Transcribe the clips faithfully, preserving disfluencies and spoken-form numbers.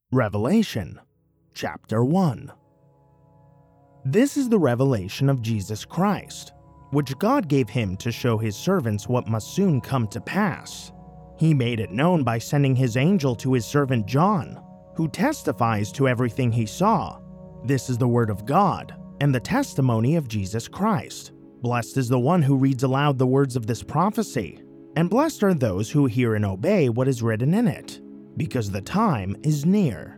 Revelation, Chapter one. This is the revelation of Jesus Christ, which God gave him to show his servants what must soon come to pass. He made it known by sending his angel to his servant John, who testifies to everything he saw. This is the word of God and the testimony of Jesus Christ. Blessed is the one who reads aloud the words of this prophecy, and blessed are those who hear and obey what is written in it, because the time is near.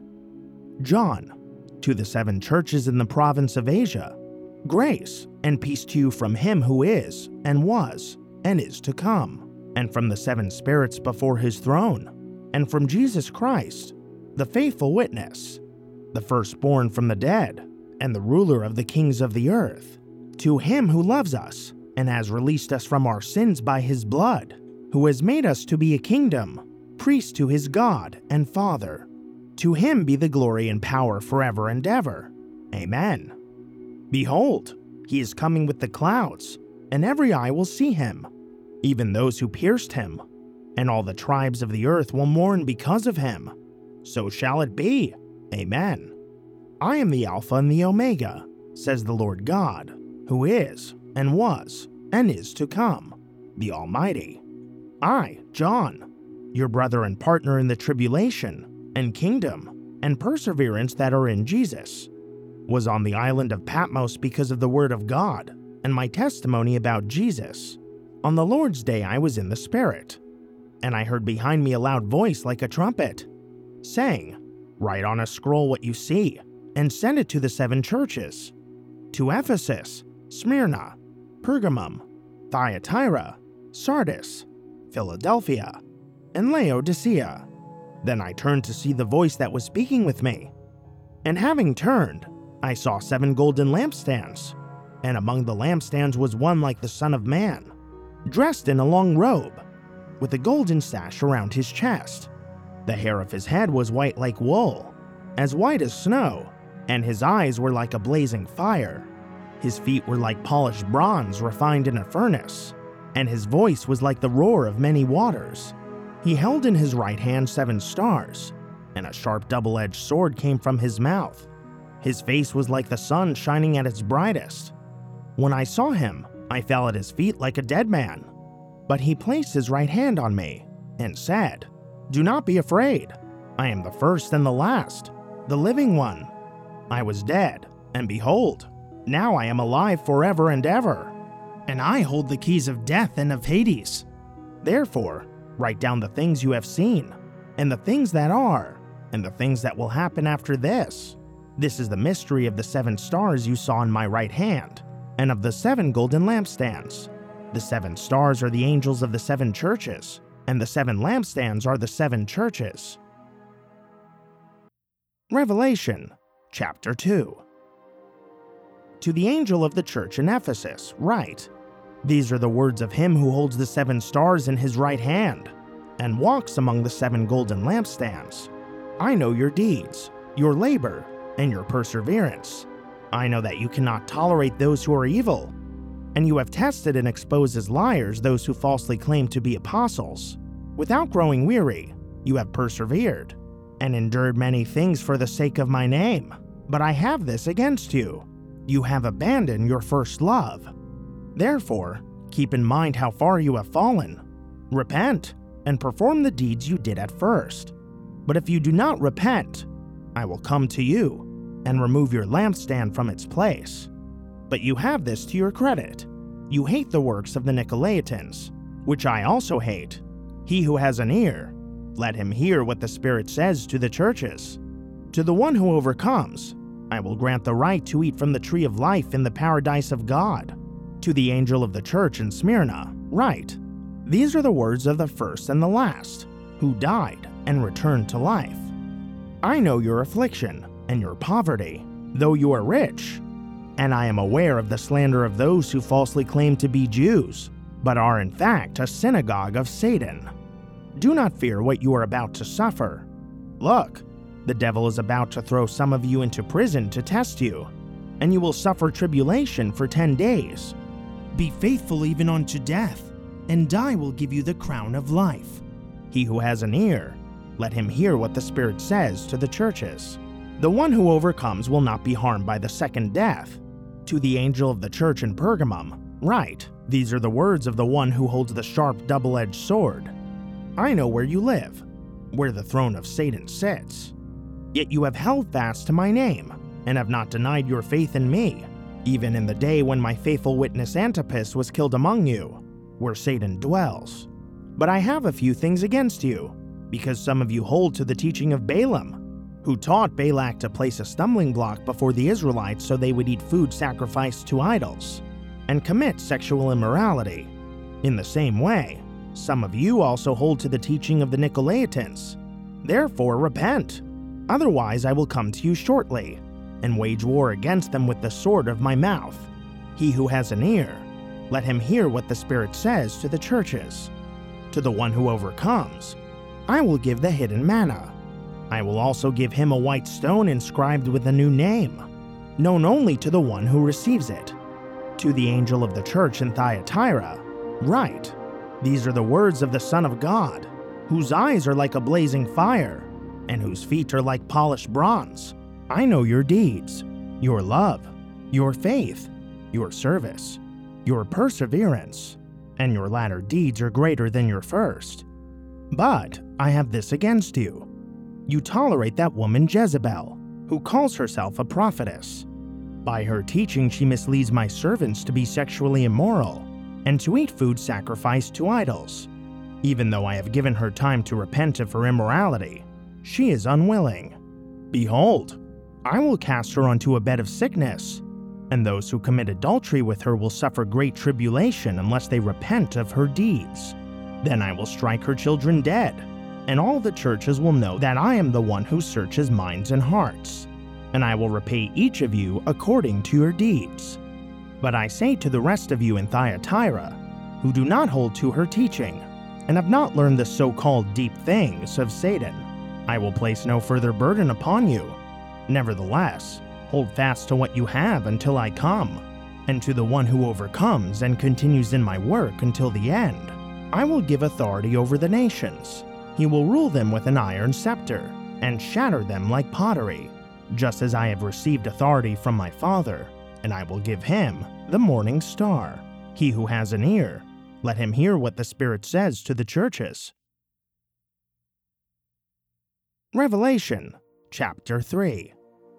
John, to the seven churches in the province of Asia, grace and peace to you from him who is, and was, and is to come, and from the seven spirits before his throne, and from Jesus Christ, the faithful witness, the firstborn from the dead, and the ruler of the kings of the earth, to him who loves us, and has released us from our sins by his blood, who has made us to be a kingdom, priest to his God and Father. To him be the glory and power forever and ever. Amen. Behold, he is coming with the clouds, and every eye will see him, even those who pierced him, and all the tribes of the earth will mourn because of him. So shall it be. Amen. I am the Alpha and the Omega, says the Lord God, who is, and was, and is to come, the Almighty. I, John, your brother and partner in the tribulation, and kingdom, and perseverance that are in Jesus, was on the island of Patmos because of the word of God, and my testimony about Jesus. On the Lord's day I was in the Spirit, and I heard behind me a loud voice like a trumpet, saying, Write on a scroll what you see, and send it to the seven churches, to Ephesus, Smyrna, Pergamum, Thyatira, Sardis, Philadelphia, and Laodicea. Then I turned to see the voice that was speaking with me. And having turned, I saw seven golden lampstands, and among the lampstands was one like the Son of Man, dressed in a long robe, with a golden sash around his chest. The hair of his head was white like wool, as white as snow, and his eyes were like a blazing fire. His feet were like polished bronze refined in a furnace, and his voice was like the roar of many waters. He held in his right hand seven stars, and a sharp double-edged sword came from his mouth. His face was like the sun shining at its brightest. When I saw him, I fell at his feet like a dead man. But he placed his right hand on me, and said, Do not be afraid. I am the first and the last, the living one. I was dead, and behold, now I am alive forever and ever, and I hold the keys of death and of Hades. Therefore, write down the things you have seen, and the things that are, and the things that will happen after this. This is the mystery of the seven stars you saw in my right hand, and of the seven golden lampstands. The seven stars are the angels of the seven churches, and the seven lampstands are the seven churches. Revelation, Chapter two. To the angel of the church in Ephesus, write, These are the words of him who holds the seven stars in his right hand, and walks among the seven golden lampstands. I know your deeds, your labor, and your perseverance. I know that you cannot tolerate those who are evil, and you have tested and exposed as liars those who falsely claim to be apostles. Without growing weary, you have persevered, and endured many things for the sake of my name. But I have this against you. You have abandoned your first love. Therefore, keep in mind how far you have fallen. Repent, and perform the deeds you did at first. But if you do not repent, I will come to you, and remove your lampstand from its place. But you have this to your credit. You hate the works of the Nicolaitans, which I also hate. He who has an ear, let him hear what the Spirit says to the churches. To the one who overcomes, I will grant the right to eat from the tree of life in the paradise of God. To the angel of the church in Smyrna, write, These are the words of the first and the last, who died and returned to life. I know your affliction and your poverty, though you are rich, and I am aware of the slander of those who falsely claim to be Jews, but are in fact a synagogue of Satan. Do not fear what you are about to suffer. Look, the devil is about to throw some of you into prison to test you, and you will suffer tribulation for ten days. Be faithful even unto death, and I will give you the crown of life. He who has an ear, let him hear what the Spirit says to the churches. The one who overcomes will not be harmed by the second death. To the angel of the church in Pergamum, write, these are the words of the one who holds the sharp double-edged sword. I know where you live, where the throne of Satan sits. Yet you have held fast to my name, and have not denied your faith in me, even in the day when my faithful witness Antipas was killed among you, where Satan dwells. But I have a few things against you, because some of you hold to the teaching of Balaam, who taught Balak to place a stumbling block before the Israelites so they would eat food sacrificed to idols, and commit sexual immorality. In the same way, some of you also hold to the teaching of the Nicolaitans. Therefore repent, otherwise I will come to you shortly, and wage war against them with the sword of my mouth. He who has an ear, let him hear what the Spirit says to the churches. To the one who overcomes, I will give the hidden manna. I will also give him a white stone inscribed with a new name, known only to the one who receives it. To the angel of the church in Thyatira, write, these are the words of the Son of God, whose eyes are like a blazing fire, and whose feet are like polished bronze. I know your deeds, your love, your faith, your service, your perseverance, and your latter deeds are greater than your first. But I have this against you. You tolerate that woman Jezebel, who calls herself a prophetess. By her teaching she misleads my servants to be sexually immoral, and to eat food sacrificed to idols. Even though I have given her time to repent of her immorality, she is unwilling. Behold, I will cast her onto a bed of sickness, and those who commit adultery with her will suffer great tribulation unless they repent of her deeds. Then I will strike her children dead, and all the churches will know that I am the one who searches minds and hearts, and I will repay each of you according to your deeds. But I say to the rest of you in Thyatira, who do not hold to her teaching, and have not learned the so-called deep things of Satan, I will place no further burden upon you. Nevertheless, hold fast to what you have until I come, and to the one who overcomes and continues in my work until the end, I will give authority over the nations. He will rule them with an iron scepter, and shatter them like pottery, just as I have received authority from my Father, and I will give him the morning star. He who has an ear, let him hear what the Spirit says to the churches. Revelation, chapter three.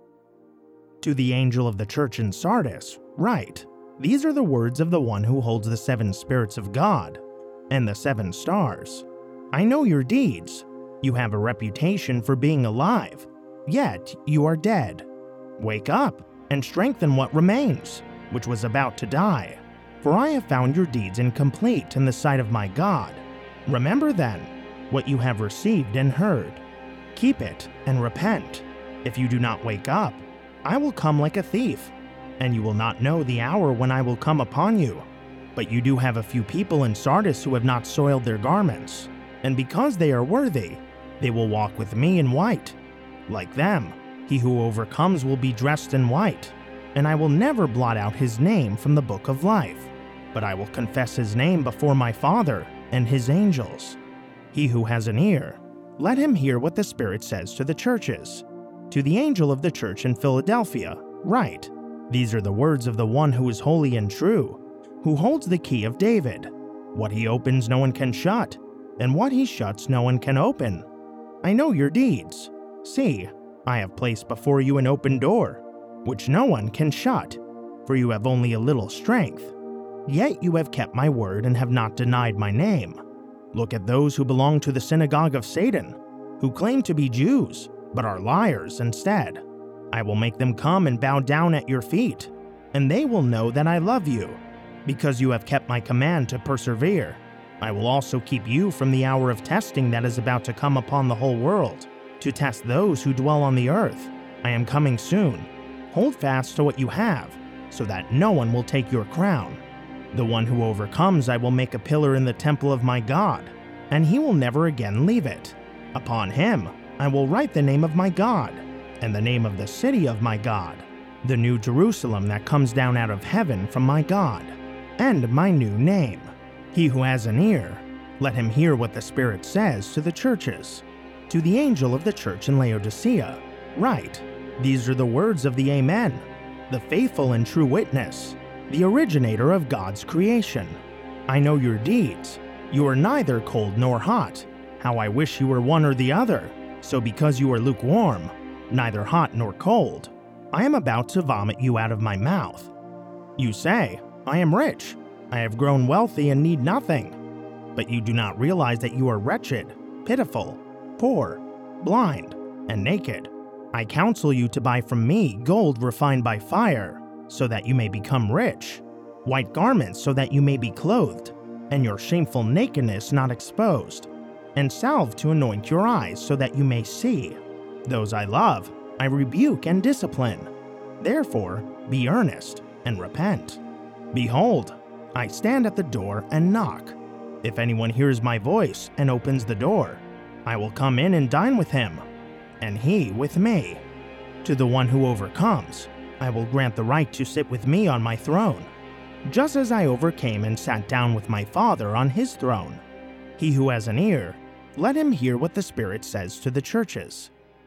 To the angel of the church in Sardis, write, these are the words of the one who holds the seven spirits of God and the seven stars. I know your deeds. You have a reputation for being alive, yet you are dead. Wake up and strengthen what remains, which was about to die. For I have found your deeds incomplete in the sight of my God. Remember then what you have received and heard. Keep it and repent. If you do not wake up, I will come like a thief, and you will not know the hour when I will come upon you. But you do have a few people in Sardis who have not soiled their garments, and because they are worthy, they will walk with me in white. Like them, he who overcomes will be dressed in white, and I will never blot out his name from the book of life, but I will confess his name before my Father and his angels. He who has an ear, let him hear what the Spirit says to the churches. To the angel of the church in Philadelphia, write, these are the words of the one who is holy and true, who holds the key of David. What he opens no one can shut, and what he shuts no one can open. I know your deeds. See, I have placed before you an open door, which no one can shut, for you have only a little strength. Yet you have kept my word and have not denied my name. Look at those who belong to the synagogue of Satan, who claim to be Jews, but are liars instead. I will make them come and bow down at your feet, and they will know that I love you, because you have kept my command to persevere. I will also keep you from the hour of testing that is about to come upon the whole world, to test those who dwell on the earth. I am coming soon. Hold fast to what you have, so that no one will take your crown. The one who overcomes I will make a pillar in the temple of my God, and he will never again leave it. Upon him I will write the name of my God, and the name of the city of my God, the new Jerusalem that comes down out of heaven from my God, and my new name. He who has an ear, let him hear what the Spirit says to the churches. To the angel of the church in Laodicea, write, these are the words of the Amen, the faithful and true witness, the originator of God's creation. I know your deeds. You are neither cold nor hot. How I wish you were one or the other. So because you are lukewarm, neither hot nor cold, I am about to vomit you out of my mouth. You say, I am rich. I have grown wealthy and need nothing. But you do not realize that you are wretched, pitiful, poor, blind, and naked. I counsel you to buy from me gold refined by fire, so that you may become rich, white garments so that you may be clothed, and your shameful nakedness not exposed, and salve to anoint your eyes so that you may see. Those I love, I rebuke and discipline. Therefore, be earnest and repent. Behold, I stand at the door and knock. If anyone hears my voice and opens the door, I will come in and dine with him, and he with me. To the one who overcomes, I will grant the right to sit with me on my throne, just as I overcame and sat down with my Father on his throne. He who has an ear, let him hear what the Spirit says to the churches.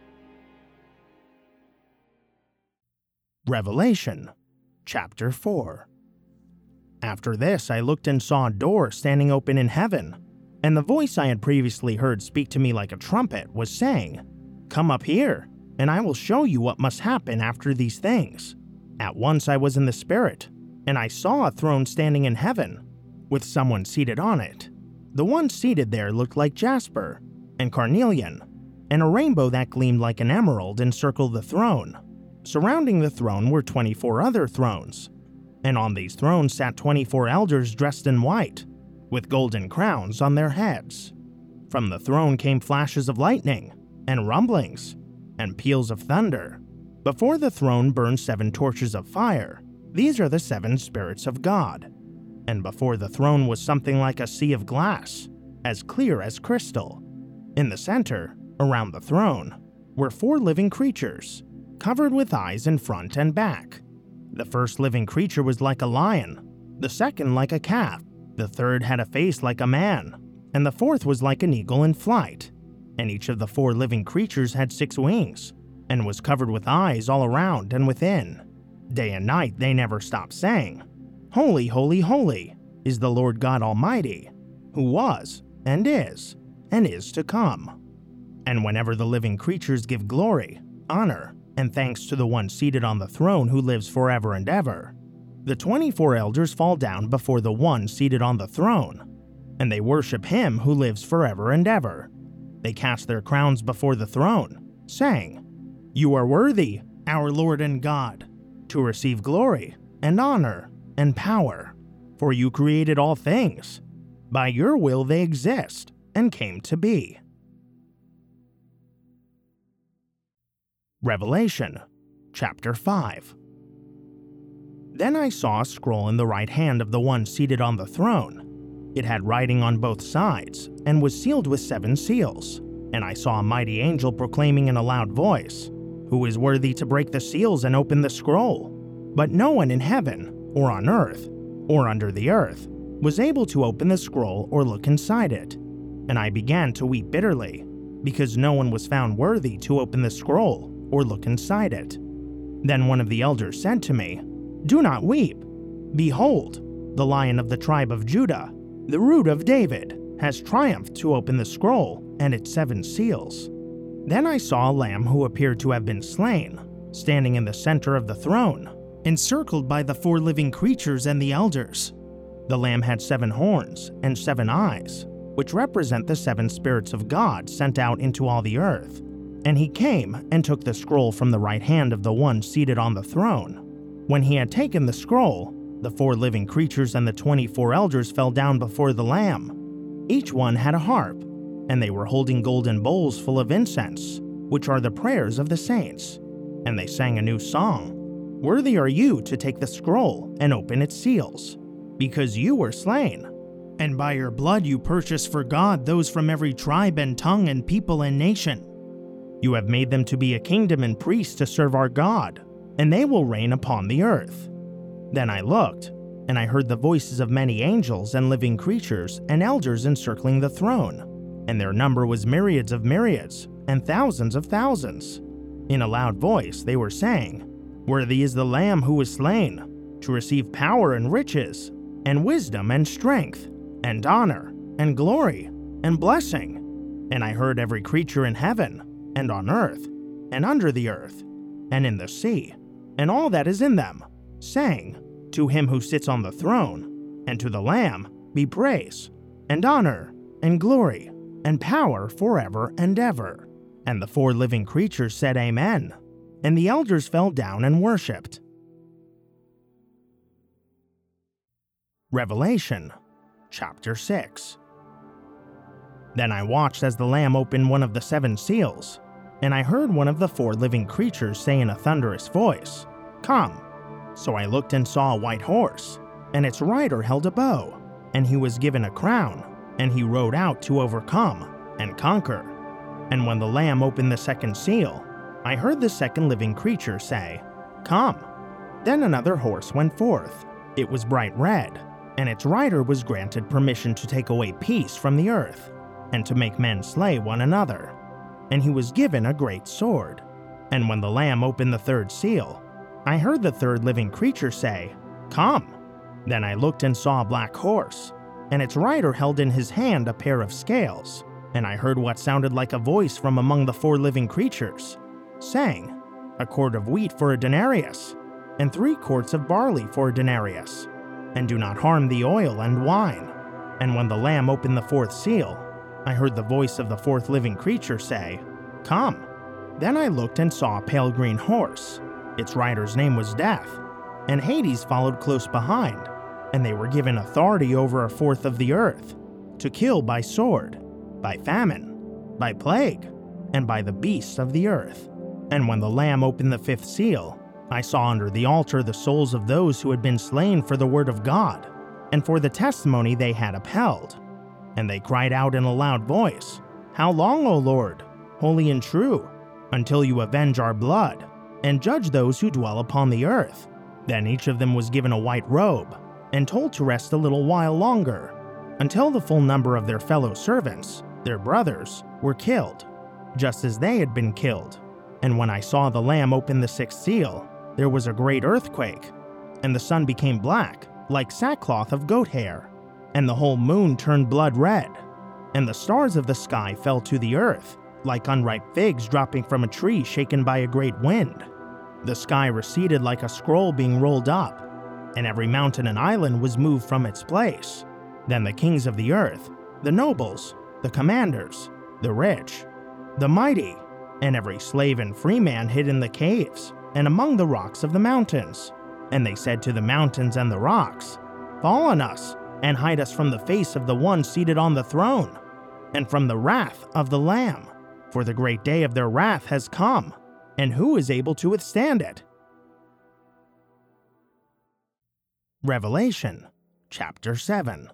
Revelation, chapter four. After this I looked and saw a door standing open in heaven, and the voice I had previously heard speak to me like a trumpet was saying, Come up here, and I will show you what must happen after these things. At once I was in the Spirit, and I saw a throne standing in heaven, with someone seated on it. The one seated there looked like jasper and carnelian, and a rainbow that gleamed like an emerald encircled the throne. Surrounding the throne were twenty-four other thrones, and on these thrones sat twenty-four elders dressed in white, with golden crowns on their heads. From the throne came flashes of lightning, and rumblings, and peals of thunder. Before the throne burned seven torches of fire. These are the seven spirits of God. And before the throne was something like a sea of glass, as clear as crystal. In the center, around the throne, were four living creatures, covered with eyes in front and back. The first living creature was like a lion, the second like a calf, the third had a face like a man, and the fourth was like an eagle in flight. And each of the four living creatures had six wings, and was covered with eyes all around and within. Day and night they never stopped saying, Holy, holy, holy is the Lord God Almighty, who was, and is, and is to come. And whenever the living creatures give glory, honor, and thanks to the one seated on the throne who lives forever and ever, the twenty-four elders fall down before the one seated on the throne, and they worship him who lives forever and ever. They cast their crowns before the throne, saying, You are worthy, our Lord and God, to receive glory and honor and power, for you created all things. By your will they exist and came to be. Revelation, chapter five. Then I saw a scroll in the right hand of the one seated on the throne. It had writing on both sides, and was sealed with seven seals. And I saw a mighty angel proclaiming in a loud voice, Who is worthy to break the seals and open the scroll? But no one in heaven, or on earth, or under the earth, was able to open the scroll or look inside it. And I began to weep bitterly, because no one was found worthy to open the scroll or look inside it. Then one of the elders said to me, Do not weep. Behold, the Lion of the tribe of Judah, the Root of David, has triumphed to open the scroll and its seven seals. Then I saw a lamb who appeared to have been slain, standing in the center of the throne, encircled by the four living creatures and the elders. The lamb had seven horns and seven eyes, which represent the seven spirits of God sent out into all the earth. And he came and took the scroll from the right hand of the one seated on the throne. When he had taken the scroll, the four living creatures and the twenty-four elders fell down before the Lamb. Each one had a harp, and they were holding golden bowls full of incense, which are the prayers of the saints. And they sang a new song. Worthy are you to take the scroll and open its seals, because you were slain, and by your blood you purchased for God those from every tribe and tongue and people and nation. You have made them to be a kingdom and priests to serve our God, and they will reign upon the earth. Then I looked, and I heard the voices of many angels and living creatures and elders encircling the throne, and their number was myriads of myriads, and thousands of thousands. In a loud voice they were saying, "Worthy is the Lamb who was slain, to receive power and riches, and wisdom and strength, and honor, and glory, and blessing." And I heard every creature in heaven, and on earth, and under the earth, and in the sea, and all that is in them, saying, "To him who sits on the throne, and to the Lamb, be praise, and honor, and glory, and power forever and ever." And the four living creatures said, "Amen." And the elders fell down and worshipped. Revelation chapter six. Then I watched as the Lamb opened one of the seven seals, and I heard one of the four living creatures say in a thunderous voice, "Come." So I looked and saw a white horse, and its rider held a bow, and he was given a crown, and he rode out to overcome and conquer. And when the Lamb opened the second seal, I heard the second living creature say, "Come." Then another horse went forth. It was bright red, and its rider was granted permission to take away peace from the earth, and to make men slay one another. And he was given a great sword. And when the Lamb opened the third seal, I heard the third living creature say, "Come." Then I looked and saw a black horse, and its rider held in his hand a pair of scales. And I heard what sounded like a voice from among the four living creatures, saying, "A quart of wheat for a denarius, and three quarts of barley for a denarius, and do not harm the oil and wine." And when the Lamb opened the fourth seal, I heard the voice of the fourth living creature say, "Come." Then I looked and saw a pale green horse. Its rider's name was Death, and Hades followed close behind, and they were given authority over a fourth of the earth, to kill by sword, by famine, by plague, and by the beasts of the earth. And when the Lamb opened the fifth seal, I saw under the altar the souls of those who had been slain for the word of God, and for the testimony they had upheld. And they cried out in a loud voice, "How long, O Lord, holy and true, until you avenge our blood, and judge those who dwell upon the earth?" Then each of them was given a white robe, and told to rest a little while longer, until the full number of their fellow servants, their brothers, were killed, just as they had been killed. And when I saw the Lamb open the sixth seal, there was a great earthquake, and the sun became black, like sackcloth of goat hair, and the whole moon turned blood red, and the stars of the sky fell to the earth, like unripe figs dropping from a tree shaken by a great wind. The sky receded like a scroll being rolled up, and every mountain and island was moved from its place. Then the kings of the earth, the nobles, the commanders, the rich, the mighty, and every slave and free man hid in the caves and among the rocks of the mountains. And they said to the mountains and the rocks, "Fall on us, and hide us from the face of the one seated on the throne, and from the wrath of the Lamb. For the great day of their wrath has come, and who is able to withstand it?" Revelation chapter seven.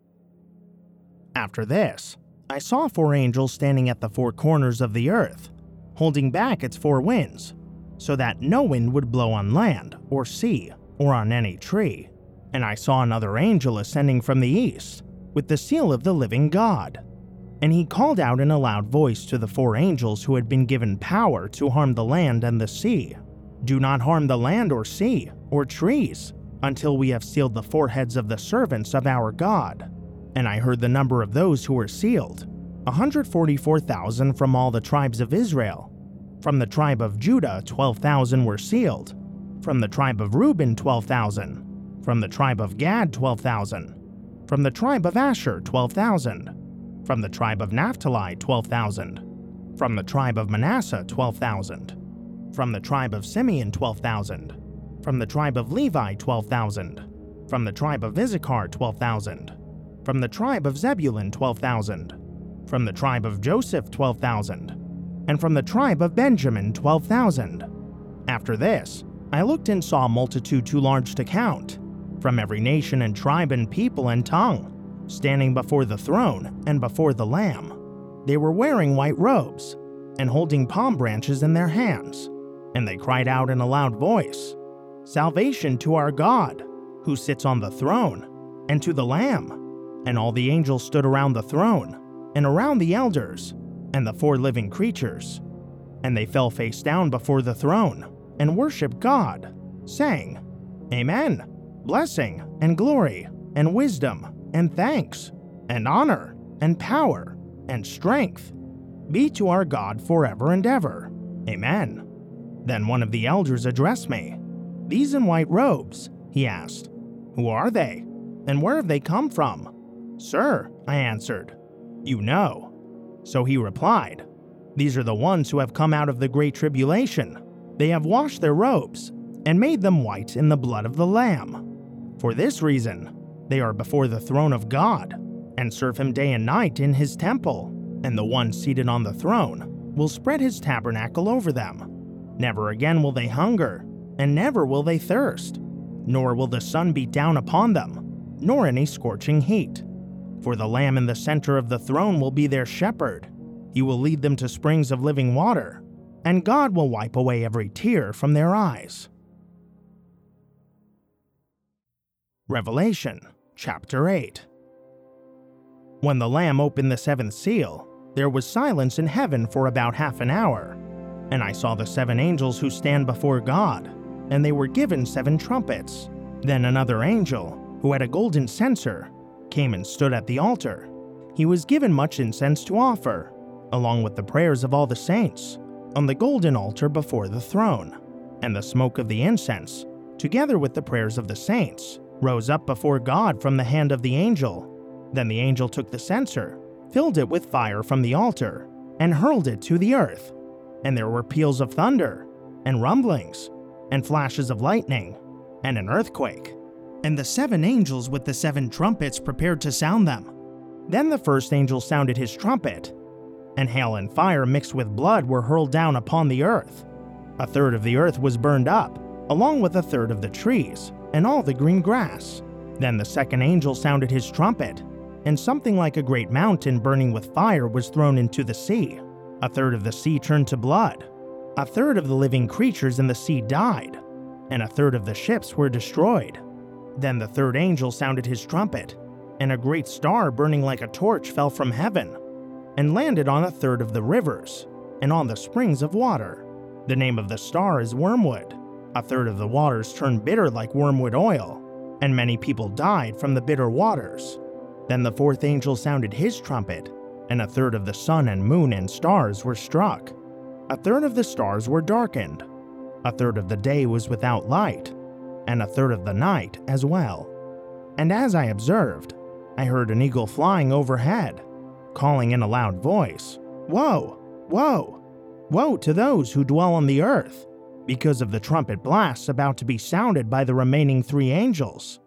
After this, I saw four angels standing at the four corners of the earth, holding back its four winds, so that no wind would blow on land, or sea, or on any tree. And I saw another angel ascending from the east, with the seal of the living God. And he called out in a loud voice to the four angels who had been given power to harm the land and the sea, "Do not harm the land or sea, or trees, until we have sealed the foreheads of the servants of our God." And I heard the number of those who were sealed, one hundred forty-four thousand from all the tribes of Israel. From the tribe of Judah, twelve thousand were sealed. From the tribe of Reuben, twelve thousand. From the tribe of Gad, twelve thousand. From the tribe of Asher, twelve thousand. From the tribe of Naphtali, twelve thousand. From the tribe of Manasseh, twelve thousand. From the tribe of Simeon, twelve thousand. From the tribe of Levi, twelve thousand. From the tribe of Issachar, twelve thousand. From the tribe of Zebulun, twelve thousand. From the tribe of Joseph, twelve thousand. And from the tribe of Benjamin, twelve thousand. After this, I looked and saw a multitude too large to count, from every nation and tribe and people and tongue, standing before the throne and before the Lamb. They were wearing white robes, and holding palm branches in their hands, and they cried out in a loud voice, "Salvation to our God, who sits on the throne, and to the Lamb." And all the angels stood around the throne, and around the elders, and the four living creatures. And they fell face down before the throne and worshiped God, saying, Amen, blessing and glory and wisdom and thanks and honor and power and strength be to our God forever and ever. Amen. Then one of the elders addressed me. These in white robes, he asked, who are they, and where have they come from? Sir, I answered, you know. So he replied, These are the ones who have come out of the great tribulation. They have washed their robes and made them white in the blood of the Lamb. For this reason, they are before the throne of God and serve him day and night in his temple, and the one seated on the throne will spread his tabernacle over them. Never again will they hunger, and never will they thirst, nor will the sun beat down upon them, nor any scorching heat. For the Lamb in the center of the throne will be their shepherd. He will lead them to springs of living water, and God will wipe away every tear from their eyes. Revelation chapter eight. When the Lamb opened the seventh seal, there was silence in heaven for about half an hour, and I saw the seven angels who stand before God, and they were given seven trumpets. Then another angel, who had a golden censer, came and stood at the altar. He was given much incense to offer, along with the prayers of all the saints, on the golden altar before the throne. And the smoke of the incense, together with the prayers of the saints, rose up before God from the hand of the angel. Then the angel took the censer, filled it with fire from the altar, and hurled it to the earth. And there were peals of thunder, and rumblings, and flashes of lightning, and an earthquake. And the seven angels with the seven trumpets prepared to sound them. Then the first angel sounded his trumpet, and hail and fire mixed with blood were hurled down upon the earth. A third of the earth was burned up, along with a third of the trees, and all the green grass. Then the second angel sounded his trumpet, and something like a great mountain burning with fire was thrown into the sea. A third of the sea turned to blood. A third of the living creatures in the sea died, and a third of the ships were destroyed. Then the third angel sounded his trumpet, and a great star burning like a torch fell from heaven, and landed on a third of the rivers, and on the springs of water. The name of the star is Wormwood. A third of the waters turned bitter like wormwood oil, and many people died from the bitter waters. Then the fourth angel sounded his trumpet, and a third of the sun and moon and stars were struck. A third of the stars were darkened. A third of the day was without light, and a third of the night as well. And as I observed, I heard an eagle flying overhead, calling in a loud voice, Woe! Woe! Woe to those who dwell on the earth, because of the trumpet blasts about to be sounded by the remaining three angels.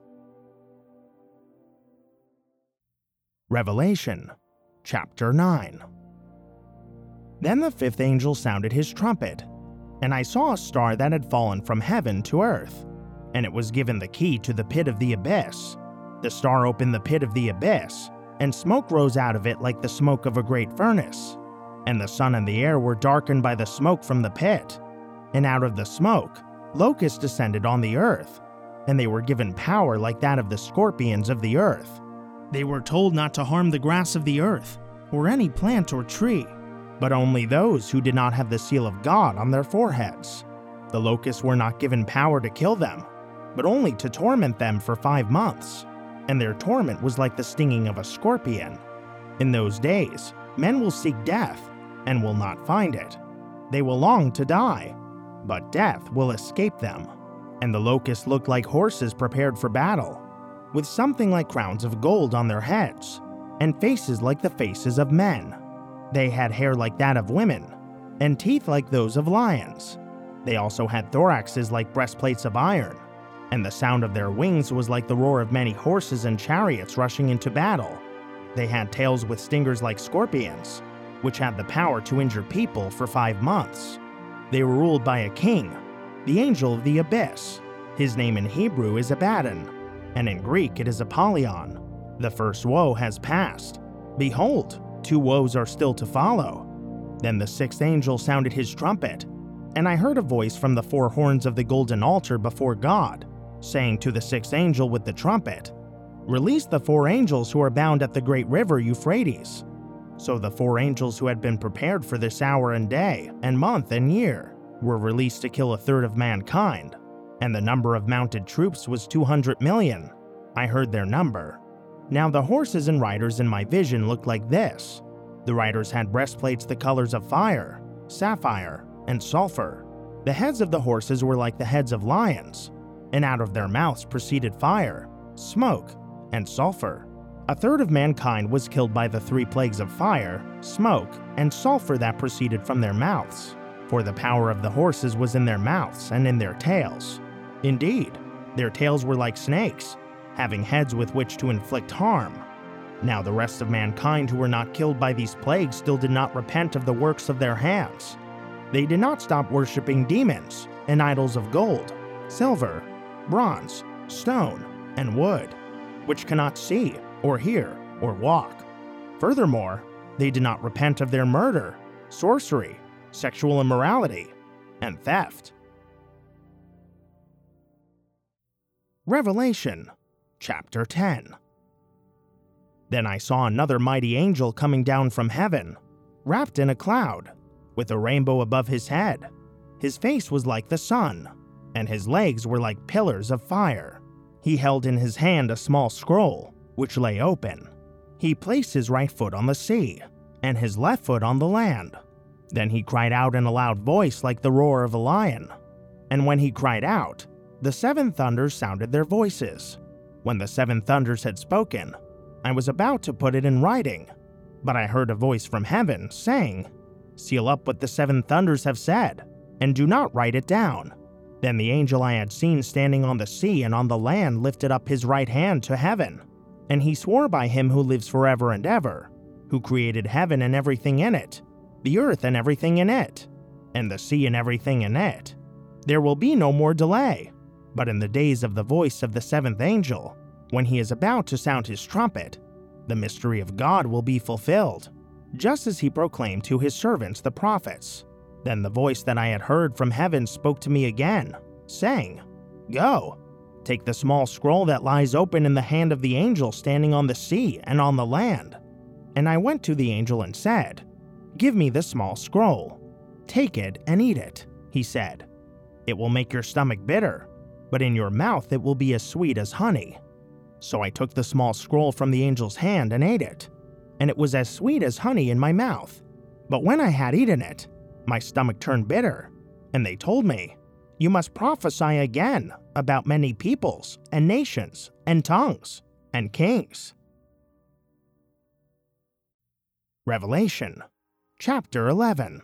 Revelation chapter nine. Then the fifth angel sounded his trumpet, and I saw a star that had fallen from heaven to earth, and it was given the key to the pit of the abyss. The star opened the pit of the abyss, and smoke rose out of it like the smoke of a great furnace. And the sun and the air were darkened by the smoke from the pit. And out of the smoke, locusts descended on the earth, and they were given power like that of the scorpions of the earth. They were told not to harm the grass of the earth, or any plant or tree, but only those who did not have the seal of God on their foreheads. The locusts were not given power to kill them, but only to torment them for five months, and their torment was like the stinging of a scorpion. In those days, men will seek death, and will not find it. They will long to die, but death will escape them. And the locusts looked like horses prepared for battle, with something like crowns of gold on their heads, and faces like the faces of men. They had hair like that of women, and teeth like those of lions. They also had thoraxes like breastplates of iron, and the sound of their wings was like the roar of many horses and chariots rushing into battle. They had tails with stingers like scorpions, which had the power to injure people for five months. They were ruled by a king, the angel of the abyss. His name in Hebrew is Abaddon, and in Greek it is Apollyon. The first woe has passed. Behold, two woes are still to follow. Then the sixth angel sounded his trumpet, and I heard a voice from the four horns of the golden altar before God, saying to the sixth angel with the trumpet, Release the four angels who are bound at the great river Euphrates. So the four angels who had been prepared for this hour and day, and month and year, were released to kill a third of mankind, and the number of mounted troops was two hundred million. I heard their number. Now the horses and riders in my vision looked like this. The riders had breastplates the colors of fire, sapphire, and sulfur. The heads of the horses were like the heads of lions, and out of their mouths proceeded fire, smoke, and sulfur. A third of mankind was killed by the three plagues of fire, smoke, and sulfur that proceeded from their mouths, for the power of the horses was in their mouths and in their tails. Indeed, their tails were like snakes, having heads with which to inflict harm. Now the rest of mankind who were not killed by these plagues still did not repent of the works of their hands. They did not stop worshipping demons and idols of gold, silver, bronze, stone, and wood, which cannot see, or hear, or walk. Furthermore, they did not repent of their murder, sorcery, sexual immorality, and theft. Revelation, chapter ten. Then I saw another mighty angel coming down from heaven, wrapped in a cloud, with a rainbow above his head. His face was like the sun, and his legs were like pillars of fire. He held in his hand a small scroll, which lay open. He placed his right foot on the sea, and his left foot on the land. Then he cried out in a loud voice like the roar of a lion. And when he cried out, the seven thunders sounded their voices. When the seven thunders had spoken, I was about to put it in writing, but I heard a voice from heaven saying, "Seal up what the seven thunders have said, and do not write it down." Then the angel I had seen standing on the sea and on the land lifted up his right hand to heaven, and he swore by him who lives forever and ever, who created heaven and everything in it, the earth and everything in it, and the sea and everything in it. There will be no more delay, but in the days of the voice of the seventh angel, when he is about to sound his trumpet, the mystery of God will be fulfilled, just as he proclaimed to his servants the prophets. Then the voice that I had heard from heaven spoke to me again, saying, "Go, take the small scroll that lies open in the hand of the angel standing on the sea and on the land." And I went to the angel and said, "Give me the small scroll. Take it and eat it," he said. "It will make your stomach bitter, but in your mouth it will be as sweet as honey." So I took the small scroll from the angel's hand and ate it, and it was as sweet as honey in my mouth. But when I had eaten it, my stomach turned bitter, and they told me, "You must prophesy again about many peoples and nations and tongues and kings." Revelation, chapter eleven.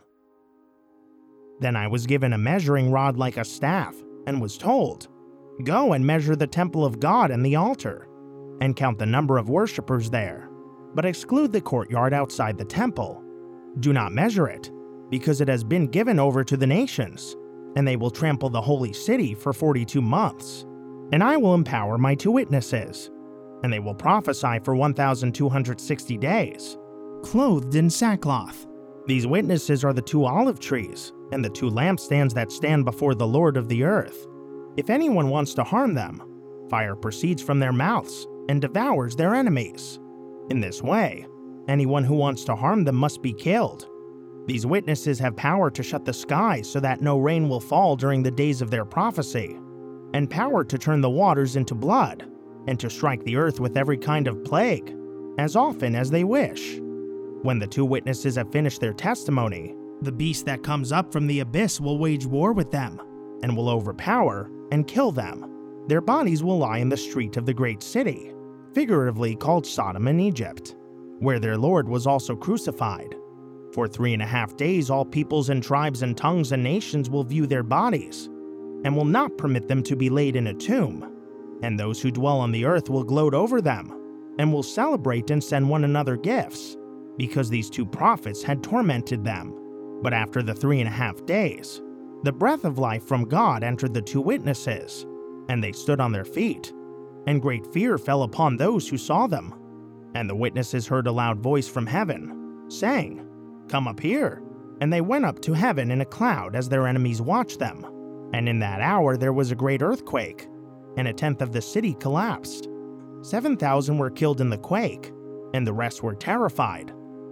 Then I was given a measuring rod like a staff, and was told, "Go and measure the temple of God and the altar, and count the number of worshippers there, but exclude the courtyard outside the temple. Do not measure it, because it has been given over to the nations, and they will trample the holy city for forty-two months. And I will empower my two witnesses, and they will prophesy for one thousand two hundred sixty days, clothed in sackcloth. These witnesses are the two olive trees and the two lampstands that stand before the Lord of the earth. If anyone wants to harm them, fire proceeds from their mouths and devours their enemies. In this way, anyone who wants to harm them must be killed. These witnesses have power to shut the sky so that no rain will fall during the days of their prophecy, and power to turn the waters into blood, and to strike the earth with every kind of plague, as often as they wish. When the two witnesses have finished their testimony, the beast that comes up from the abyss will wage war with them, and will overpower and kill them. Their bodies will lie in the street of the great city, figuratively called Sodom and Egypt, where their Lord was also crucified. For three and a half days all peoples and tribes and tongues and nations will view their bodies, and will not permit them to be laid in a tomb. And those who dwell on the earth will gloat over them, and will celebrate and send one another gifts, because these two prophets had tormented them. But after the three and a half days, the breath of life from God entered the two witnesses, and they stood on their feet, and great fear fell upon those who saw them. And the witnesses heard a loud voice from heaven, saying, "Come up here." And they went up to heaven in a cloud as their enemies watched them. And in that hour there was a great earthquake, and a tenth of the city collapsed. Seven thousand were killed in the quake, and the rest were terrified,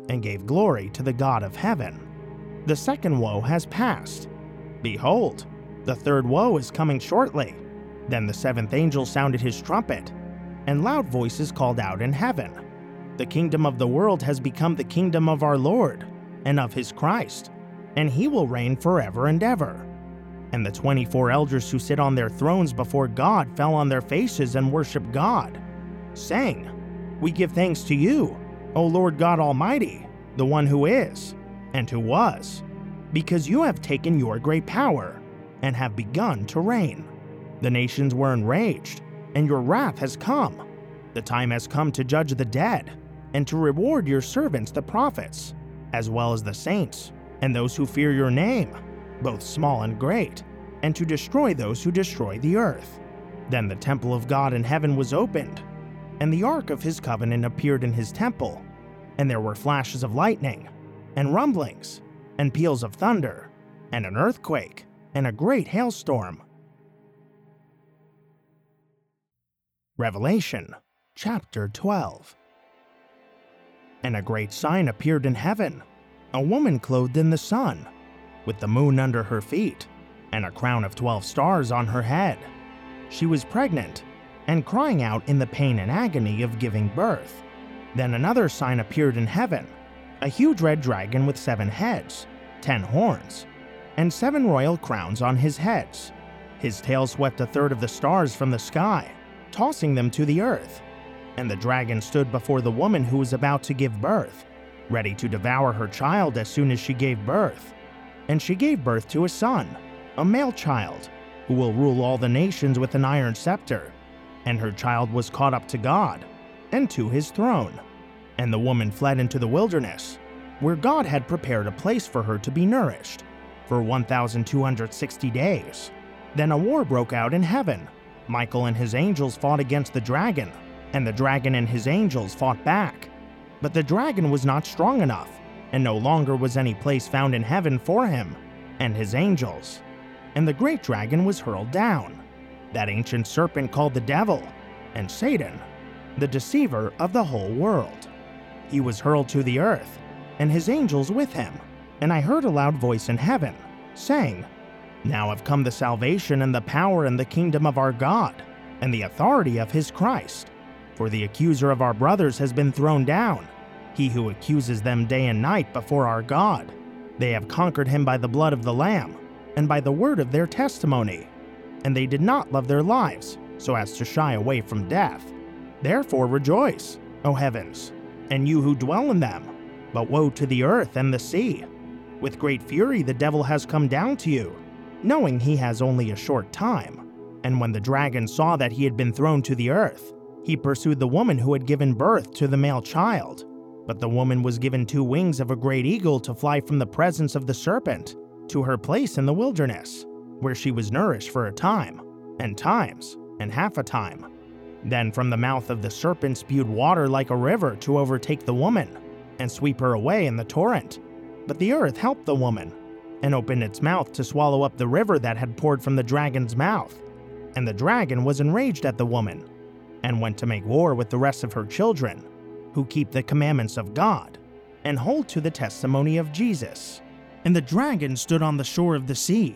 and gave glory to the God of heaven. The second woe has passed. Behold, the third woe is coming shortly. Then the seventh angel sounded his trumpet, and loud voices called out in heaven, "The kingdom of the world has become the kingdom of our Lord and of his Christ, and he will reign forever and ever." And the twenty-four elders who sit on their thrones before God fell on their faces and worshiped God, saying, "We give thanks to you, O Lord God Almighty, the one who is, and who was, because you have taken your great power, and have begun to reign. The nations were enraged, and your wrath has come. The time has come to judge the dead, and to reward your servants the prophets, as well as the saints, and those who fear your name, both small and great, and to destroy those who destroy the earth." Then the temple of God in heaven was opened, and the ark of his covenant appeared in his temple, and there were flashes of lightning, and rumblings, and peals of thunder, and an earthquake, and a great hailstorm. Revelation chapter twelve. And a great sign appeared in heaven, a woman clothed in the sun, with the moon under her feet, and a crown of twelve stars on her head. She was pregnant, and crying out in the pain and agony of giving birth. Then another sign appeared in heaven, a huge red dragon with seven heads, ten horns, and seven royal crowns on his heads. His tail swept a third of the stars from the sky, tossing them to the earth. And the dragon stood before the woman who was about to give birth, ready to devour her child as soon as she gave birth. And she gave birth to a son, a male child, who will rule all the nations with an iron scepter. And her child was caught up to God, and to his throne. And the woman fled into the wilderness, where God had prepared a place for her to be nourished, for one thousand two hundred sixty days. Then a war broke out in heaven. Michael and his angels fought against the dragon, and the dragon and his angels fought back. But the dragon was not strong enough, and no longer was any place found in heaven for him and his angels. And the great dragon was hurled down, that ancient serpent called the devil and Satan, the deceiver of the whole world. He was hurled to the earth, and his angels with him. And I heard a loud voice in heaven, saying, "Now have come the salvation and the power and the kingdom of our God, and the authority of his Christ. For the accuser of our brothers has been thrown down, he who accuses them day and night before our God. They have conquered him by the blood of the Lamb, and by the word of their testimony. And they did not love their lives, so as to shy away from death. Therefore rejoice, O heavens, and you who dwell in them. But woe to the earth and the sea. With great fury the devil has come down to you, knowing he has only a short time." And when the dragon saw that he had been thrown to the earth, he pursued the woman who had given birth to the male child. But the woman was given two wings of a great eagle to fly from the presence of the serpent to her place in the wilderness, where she was nourished for a time, and times, and half a time. Then from the mouth of the serpent spewed water like a river to overtake the woman, and sweep her away in the torrent. But the earth helped the woman, and opened its mouth to swallow up the river that had poured from the dragon's mouth. And the dragon was enraged at the woman, and went to make war with the rest of her children, who keep the commandments of God, and hold to the testimony of Jesus. And the dragon stood on the shore of the sea.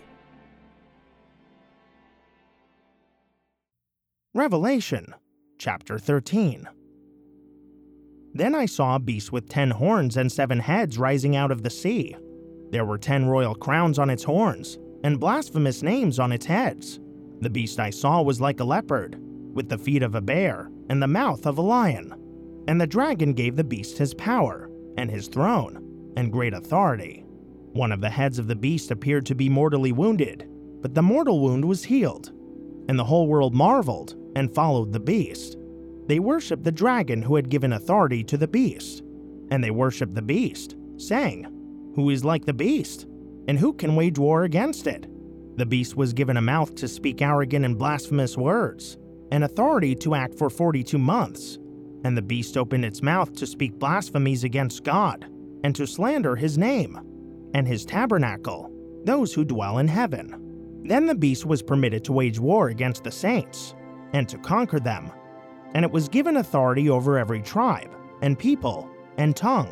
Revelation chapter thirteen. Then I saw a beast with ten horns and seven heads rising out of the sea. There were ten royal crowns on its horns, and blasphemous names on its heads. The beast I saw was like a leopard, with the feet of a bear and the mouth of a lion. And the dragon gave the beast his power, and his throne, and great authority. One of the heads of the beast appeared to be mortally wounded, but the mortal wound was healed. And the whole world marveled, and followed the beast. They worshipped the dragon who had given authority to the beast. And they worshipped the beast, saying, "Who is like the beast? And who can wage war against it?" The beast was given a mouth to speak arrogant and blasphemous words, and authority to act for forty-two months. And the beast opened its mouth to speak blasphemies against God, and to slander his name, and his tabernacle, those who dwell in heaven. Then the beast was permitted to wage war against the saints, and to conquer them. And it was given authority over every tribe, and people, and tongue.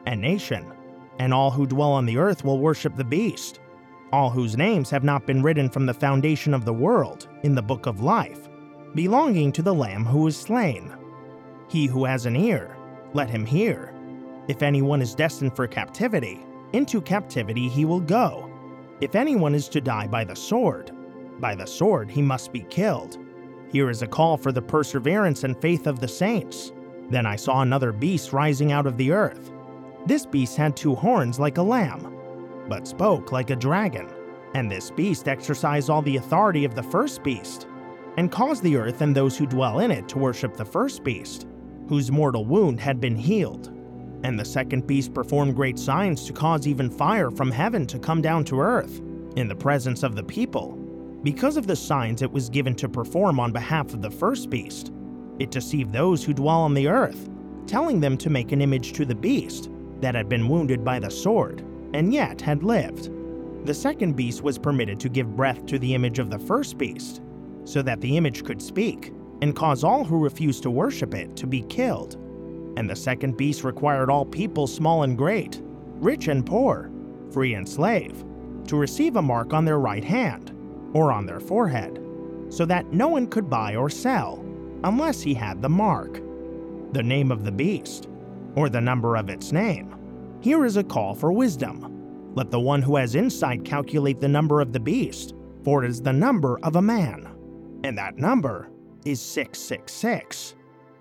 and nation, and all who dwell on the earth will worship the beast, all whose names have not been written from the foundation of the world in the book of life, belonging to the Lamb who was slain. He who has an ear, let him hear. If anyone is destined for captivity, into captivity he will go. If anyone is to die by the sword, by the sword he must be killed. Here is a call for the perseverance and faith of the saints. Then I saw another beast rising out of the earth. This beast had two horns like a lamb, but spoke like a dragon. And this beast exercised all the authority of the first beast, and caused the earth and those who dwell in it to worship the first beast, whose mortal wound had been healed. And the second beast performed great signs to cause even fire from heaven to come down to earth, in the presence of the people. Because of the signs it was given to perform on behalf of the first beast, it deceived those who dwell on the earth, telling them to make an image to the beast that had been wounded by the sword, and yet had lived. The second beast was permitted to give breath to the image of the first beast, so that the image could speak, and cause all who refused to worship it to be killed. And the second beast required all people, small and great, rich and poor, free and slave, to receive a mark on their right hand, or on their forehead, so that no one could buy or sell unless he had the mark, the name of the beast, or the number of its name. Here is a call for wisdom. Let the one who has insight calculate the number of the beast, for it is the number of a man, and that number is six six six.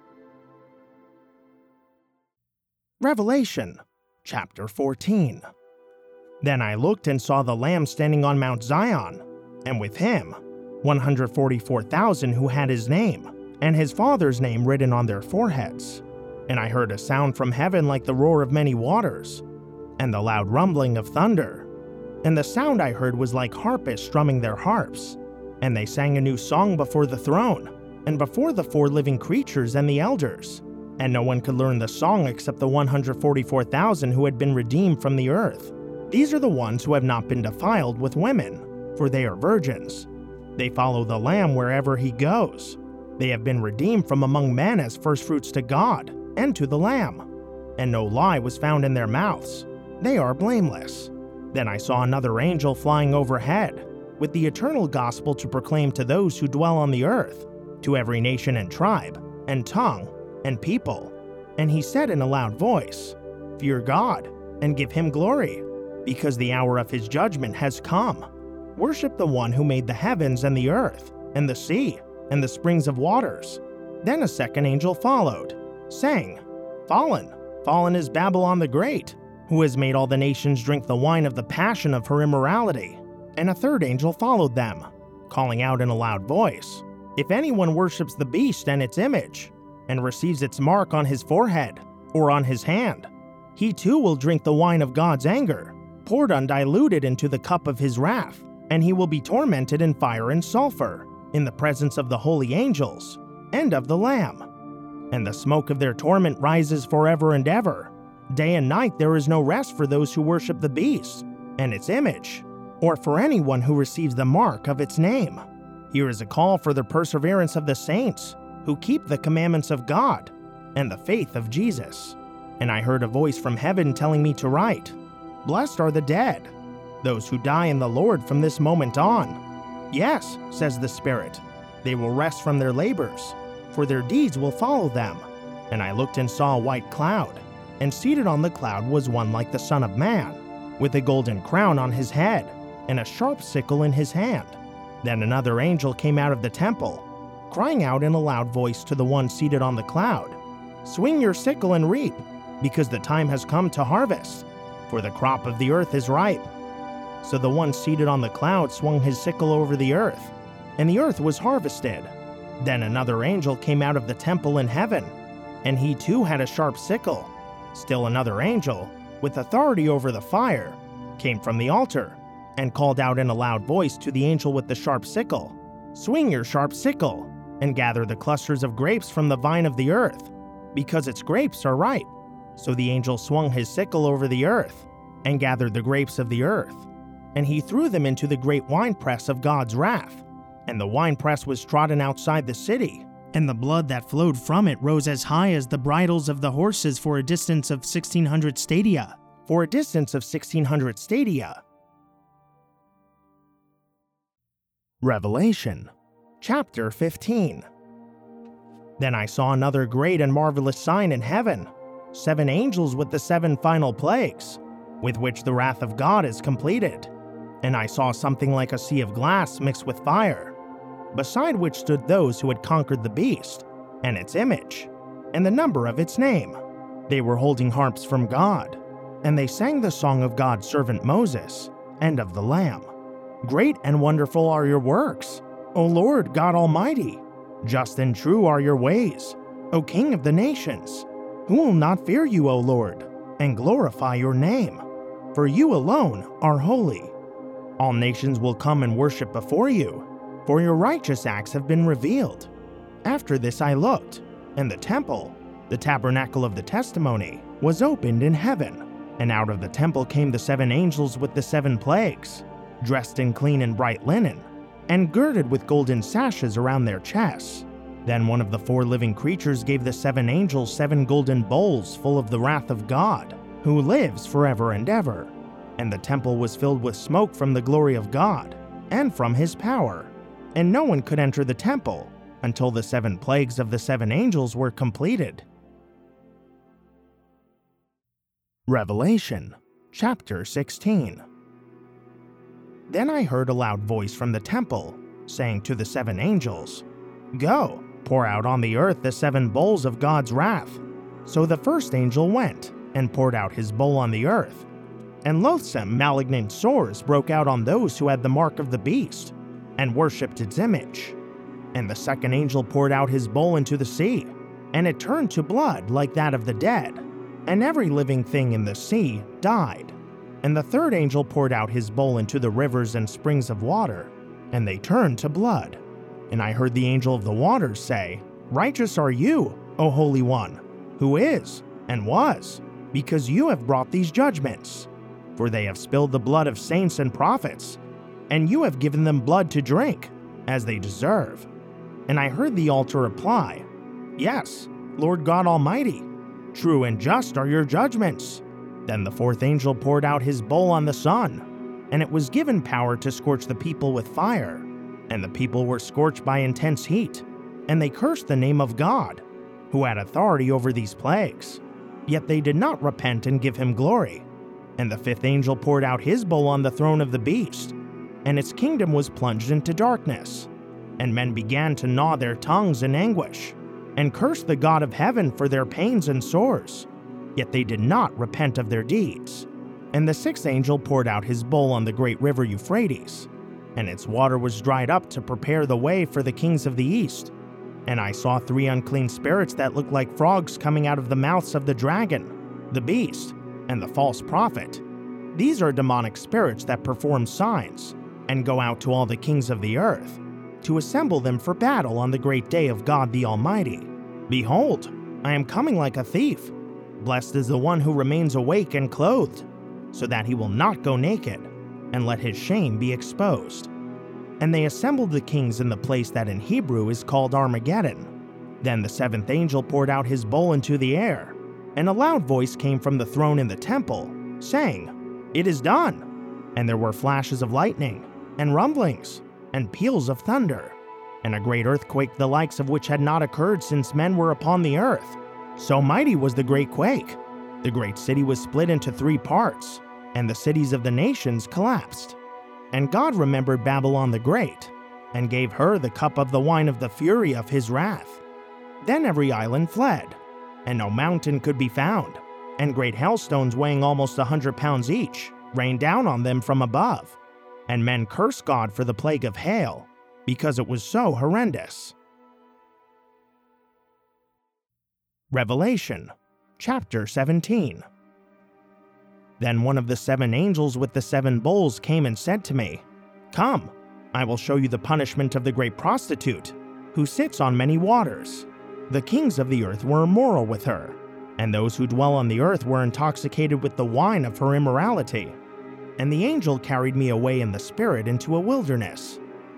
Revelation, chapter fourteen. Then I looked and saw the Lamb standing on Mount Zion, and with him one hundred forty-four thousand who had his name and his Father's name written on their foreheads. And I heard a sound from heaven like the roar of many waters, and the loud rumbling of thunder. And the sound I heard was like harpists strumming their harps. And they sang a new song before the throne, and before the four living creatures and the elders. And no one could learn the song except the one hundred forty-four thousand who had been redeemed from the earth. These are the ones who have not been defiled with women, for they are virgins. They follow the Lamb wherever he goes. They have been redeemed from among men as firstfruits to God and to the Lamb. And no lie was found in their mouths. They are blameless. Then I saw another angel flying overhead, with the eternal gospel to proclaim to those who dwell on the earth, to every nation and tribe, and tongue, and people. And he said in a loud voice, "Fear God, and give him glory, because the hour of his judgment has come. Worship the one who made the heavens and the earth, and the sea, and the springs of waters." Then a second angel followed, saying, "Fallen, fallen is Babylon the Great, who has made all the nations drink the wine of the passion of her immorality." And a third angel followed them, calling out in a loud voice, "If anyone worships the beast and its image, and receives its mark on his forehead or on his hand, he too will drink the wine of God's anger, poured undiluted into the cup of his wrath, and he will be tormented in fire and sulfur, in the presence of the holy angels, and of the Lamb. And the smoke of their torment rises forever and ever. Day and night there is no rest for those who worship the beast and its image, or for anyone who receives the mark of its name. Here is a call for the perseverance of the saints, who keep the commandments of God and the faith of Jesus." And I heard a voice from heaven telling me to write, "Blessed are the dead, those who die in the Lord from this moment on. Yes, says the Spirit, they will rest from their labors, for their deeds will follow them." And I looked and saw a white cloud, and seated on the cloud was one like the Son of Man, with a golden crown on his head, and a sharp sickle in his hand. Then another angel came out of the temple, crying out in a loud voice to the one seated on the cloud, "Swing your sickle and reap, because the time has come to harvest, for the crop of the earth is ripe." So the one seated on the cloud swung his sickle over the earth, and the earth was harvested. Then another angel came out of the temple in heaven, and he too had a sharp sickle. Still another angel, with authority over the fire, came from the altar, and called out in a loud voice to the angel with the sharp sickle, "Swing your sharp sickle, and gather the clusters of grapes from the vine of the earth, because its grapes are ripe." So the angel swung his sickle over the earth, and gathered the grapes of the earth, and he threw them into the great winepress of God's wrath. And the winepress was trodden outside the city, and the blood that flowed from it rose as high as the bridles of the horses for a distance of sixteen hundred stadia. For a distance of sixteen hundred stadia. Revelation, chapter fifteen. Then I saw another great and marvelous sign in heaven, seven angels with the seven final plagues, with which the wrath of God is completed. And I saw something like a sea of glass mixed with fire, beside which stood those who had conquered the beast, and its image, and the number of its name. They were holding harps from God, and they sang the song of God's servant Moses, and of the Lamb. Great and wonderful are your works, O Lord God Almighty. Just and true are your ways, O King of the nations. Who will not fear you, O Lord, and glorify your name? For you alone are holy. All nations will come and worship before you, for your righteous acts have been revealed. After this I looked, and the temple, the tabernacle of the testimony, was opened in heaven. And out of the temple came the seven angels with the seven plagues, dressed in clean and bright linen, and girded with golden sashes around their chests. Then one of the four living creatures gave the seven angels seven golden bowls full of the wrath of God, who lives forever and ever. And the temple was filled with smoke from the glory of God, and from his power. And no one could enter the temple until the seven plagues of the seven angels were completed. Revelation, chapter sixteen. Then I heard a loud voice from the temple, saying to the seven angels, "Go, pour out on the earth the seven bowls of God's wrath." So the first angel went and poured out his bowl on the earth, and loathsome, malignant sores broke out on those who had the mark of the beast and worshipped its image. And the second angel poured out his bowl into the sea, and it turned to blood like that of the dead, and every living thing in the sea died. And the third angel poured out his bowl into the rivers and springs of water, and they turned to blood. And I heard the angel of the waters say, "Righteous are you, O Holy One, who is and was, because you have brought these judgments. For they have spilled the blood of saints and prophets, and you have given them blood to drink, as they deserve." And I heard the altar reply, "Yes, Lord God Almighty, true and just are your judgments." Then the fourth angel poured out his bowl on the sun, and it was given power to scorch the people with fire. And the people were scorched by intense heat, and they cursed the name of God, who had authority over these plagues. Yet they did not repent and give him glory. And the fifth angel poured out his bowl on the throne of the beast, and its kingdom was plunged into darkness. And men began to gnaw their tongues in anguish, and curse the God of heaven for their pains and sores. Yet they did not repent of their deeds. And the sixth angel poured out his bowl on the great river Euphrates, and its water was dried up to prepare the way for the kings of the east. And I saw three unclean spirits that looked like frogs coming out of the mouths of the dragon, the beast, and the false prophet. These are demonic spirits that perform signs, and go out to all the kings of the earth, to assemble them for battle on the great day of God the Almighty. Behold, I am coming like a thief. Blessed is the one who remains awake and clothed, so that he will not go naked, and let his shame be exposed. And they assembled the kings in the place that in Hebrew is called Armageddon. Then the seventh angel poured out his bowl into the air, and a loud voice came from the throne in the temple, saying, "It is done." And there were flashes of lightning, and rumblings, and peals of thunder, and a great earthquake the likes of which had not occurred since men were upon the earth. So mighty was the great quake. The great city was split into three parts, and the cities of the nations collapsed. And God remembered Babylon the Great, and gave her the cup of the wine of the fury of his wrath. Then every island fled, and no mountain could be found, and great hailstones weighing almost a hundred pounds each rained down on them from above. And men cursed God for the plague of hail, because it was so horrendous. Revelation, chapter seventeen. Then one of the seven angels with the seven bowls came and said to me, "Come, I will show you the punishment of the great prostitute, who sits on many waters. The kings of the earth were immoral with her, and those who dwell on the earth were intoxicated with the wine of her immorality. And the angel carried me away in the spirit into a wilderness,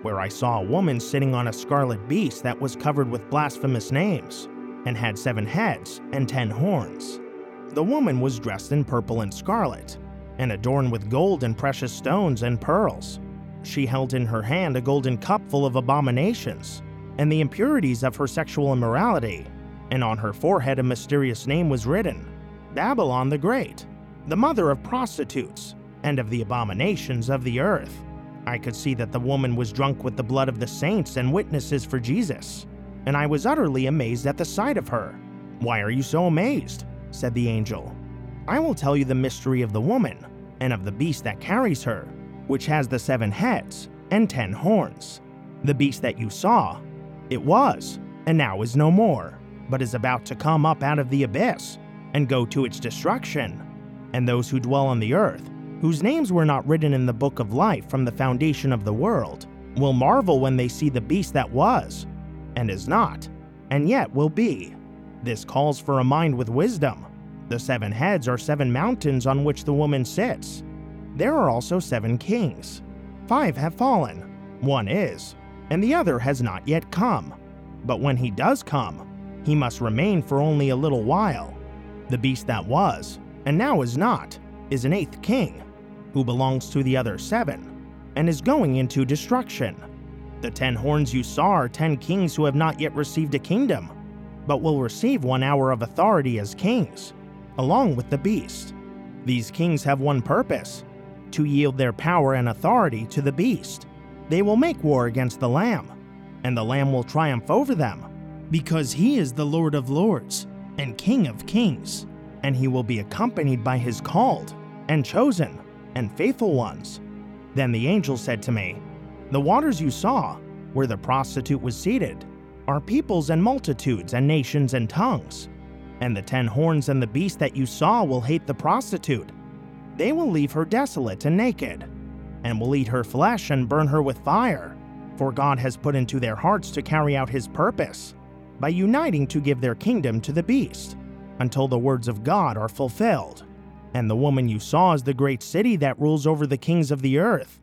where I saw a woman sitting on a scarlet beast that was covered with blasphemous names, and had seven heads and ten horns. The woman was dressed in purple and scarlet, and adorned with gold and precious stones and pearls. She held in her hand a golden cup full of abominations, and the impurities of her sexual immorality, and on her forehead a mysterious name was written, Babylon the Great, the mother of prostitutes, and of the abominations of the earth. I could see that the woman was drunk with the blood of the saints and witnesses for Jesus, and I was utterly amazed at the sight of her. "Why are you so amazed?" said the angel. "I will tell you the mystery of the woman, and of the beast that carries her, which has the seven heads and ten horns. The beast that you saw, it was, and now is no more, but is about to come up out of the abyss, and go to its destruction. And those who dwell on the earth, whose names were not written in the book of life from the foundation of the world, will marvel when they see the beast that was, and is not, and yet will be. This calls for a mind with wisdom. The seven heads are seven mountains on which the woman sits. There are also seven kings. Five have fallen, one is, and the other has not yet come. But when he does come, he must remain for only a little while. The beast that was, and now is not, is an eighth king, who belongs to the other seven, and is going into destruction. The ten horns you saw are ten kings who have not yet received a kingdom, but will receive one hour of authority as kings, along with the beast. These kings have one purpose, to yield their power and authority to the beast. They will make war against the Lamb, and the Lamb will triumph over them, because he is the Lord of lords and King of kings, and he will be accompanied by his called and chosen and faithful ones. Then the angel said to me, The waters you saw, where the prostitute was seated, are peoples and multitudes and nations and tongues. And the ten horns and the beast that you saw will hate the prostitute. They will leave her desolate and naked, and will eat her flesh and burn her with fire. For God has put into their hearts to carry out his purpose, by uniting to give their kingdom to the beast, until the words of God are fulfilled. And the woman you saw is the great city that rules over the kings of the earth."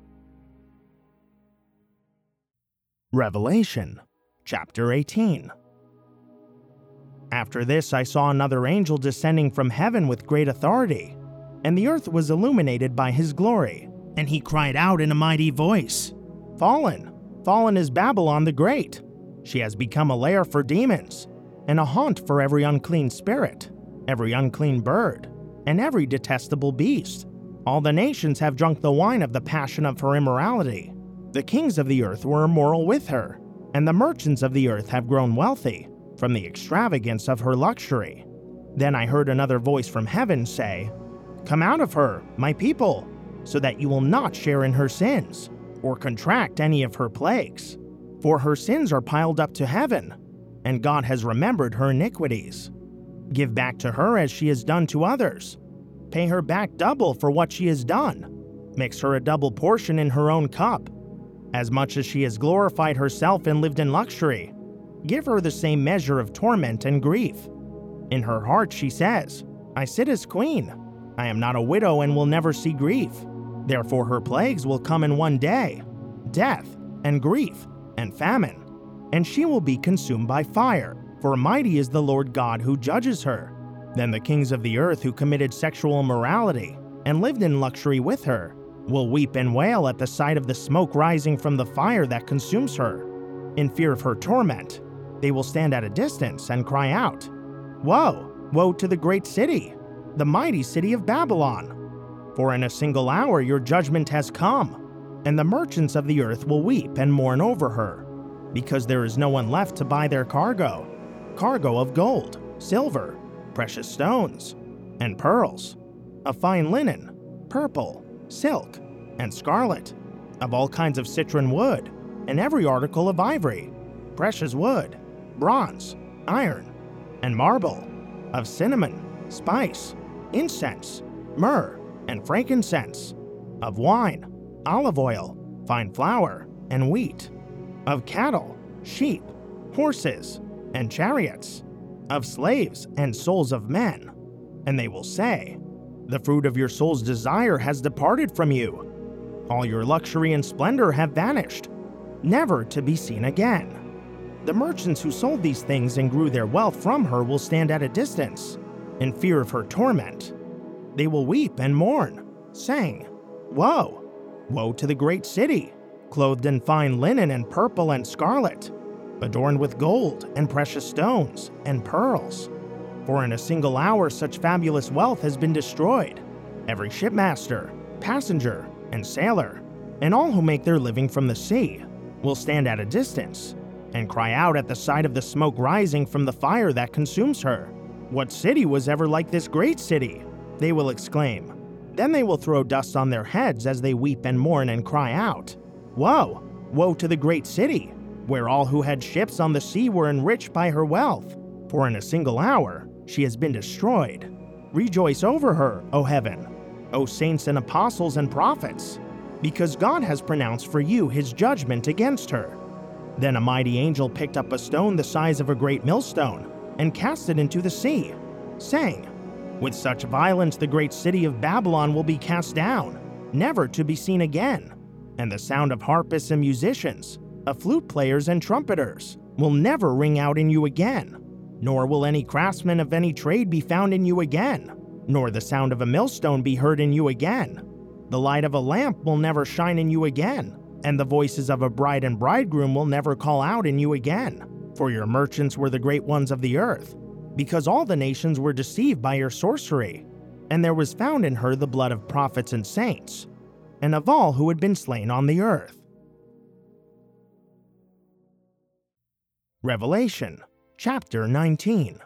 Revelation, chapter eighteen. After this I saw another angel descending from heaven with great authority, and the earth was illuminated by his glory. And he cried out in a mighty voice, "Fallen, fallen is Babylon the Great. She has become a lair for demons, and a haunt for every unclean spirit, every unclean bird, and every detestable beast. All the nations have drunk the wine of the passion of her immorality. The kings of the earth were immoral with her, and the merchants of the earth have grown wealthy from the extravagance of her luxury." Then I heard another voice from heaven say, "Come out of her, my people, so that you will not share in her sins, or contract any of her plagues. For her sins are piled up to heaven, and God has remembered her iniquities. Give back to her as she has done to others. Pay her back double for what she has done. Mix her a double portion in her own cup. As much as she has glorified herself and lived in luxury, give her the same measure of torment and grief. In her heart she says, I sit as queen. I am not a widow and will never see grief. Therefore her plagues will come in one day, death and grief and famine, and she will be consumed by fire. For mighty is the Lord God who judges her. Then the kings of the earth who committed sexual immorality and lived in luxury with her will weep and wail at the sight of the smoke rising from the fire that consumes her. In fear of her torment, they will stand at a distance and cry out, Woe, woe to the great city, the mighty city of Babylon! For in a single hour your judgment has come, and the merchants of the earth will weep and mourn over her, because there is no one left to buy their cargo, cargo of gold, silver, precious stones, and pearls, of fine linen, purple, silk, and scarlet, of all kinds of citron wood, and every article of ivory, precious wood, bronze, iron, and marble, of cinnamon, spice, incense, myrrh, and frankincense, of wine, olive oil, fine flour, and wheat, of cattle, sheep, horses, and chariots, of slaves and souls of men. And they will say, The fruit of your soul's desire has departed from you. All your luxury and splendor have vanished, never to be seen again. The merchants who sold these things and grew their wealth from her will stand at a distance, in fear of her torment. They will weep and mourn, saying, Woe! Woe to the great city, clothed in fine linen and purple and scarlet, adorned with gold and precious stones and pearls. For in a single hour such fabulous wealth has been destroyed. Every shipmaster, passenger, and sailor, and all who make their living from the sea, will stand at a distance, and cry out at the sight of the smoke rising from the fire that consumes her. What city was ever like this great city? They will exclaim. Then they will throw dust on their heads as they weep and mourn and cry out, Woe! Woe to the great city, where all who had ships on the sea were enriched by her wealth. For in a single hour she has been destroyed. Rejoice over her, O heaven, O saints and apostles and prophets, because God has pronounced for you his judgment against her. Then a mighty angel picked up a stone the size of a great millstone and cast it into the sea, saying, With such violence the great city of Babylon will be cast down, never to be seen again, and the sound of harpists and musicians, of flute players and trumpeters, will never ring out in you again, nor will any craftsman of any trade be found in you again, nor the sound of a millstone be heard in you again. The light of a lamp will never shine in you again, and the voices of a bride and bridegroom will never call out in you again. For your merchants were the great ones of the earth, because all the nations were deceived by your sorcery, and there was found in her the blood of prophets and saints, and of all who had been slain on the earth. Revelation, chapter nineteen.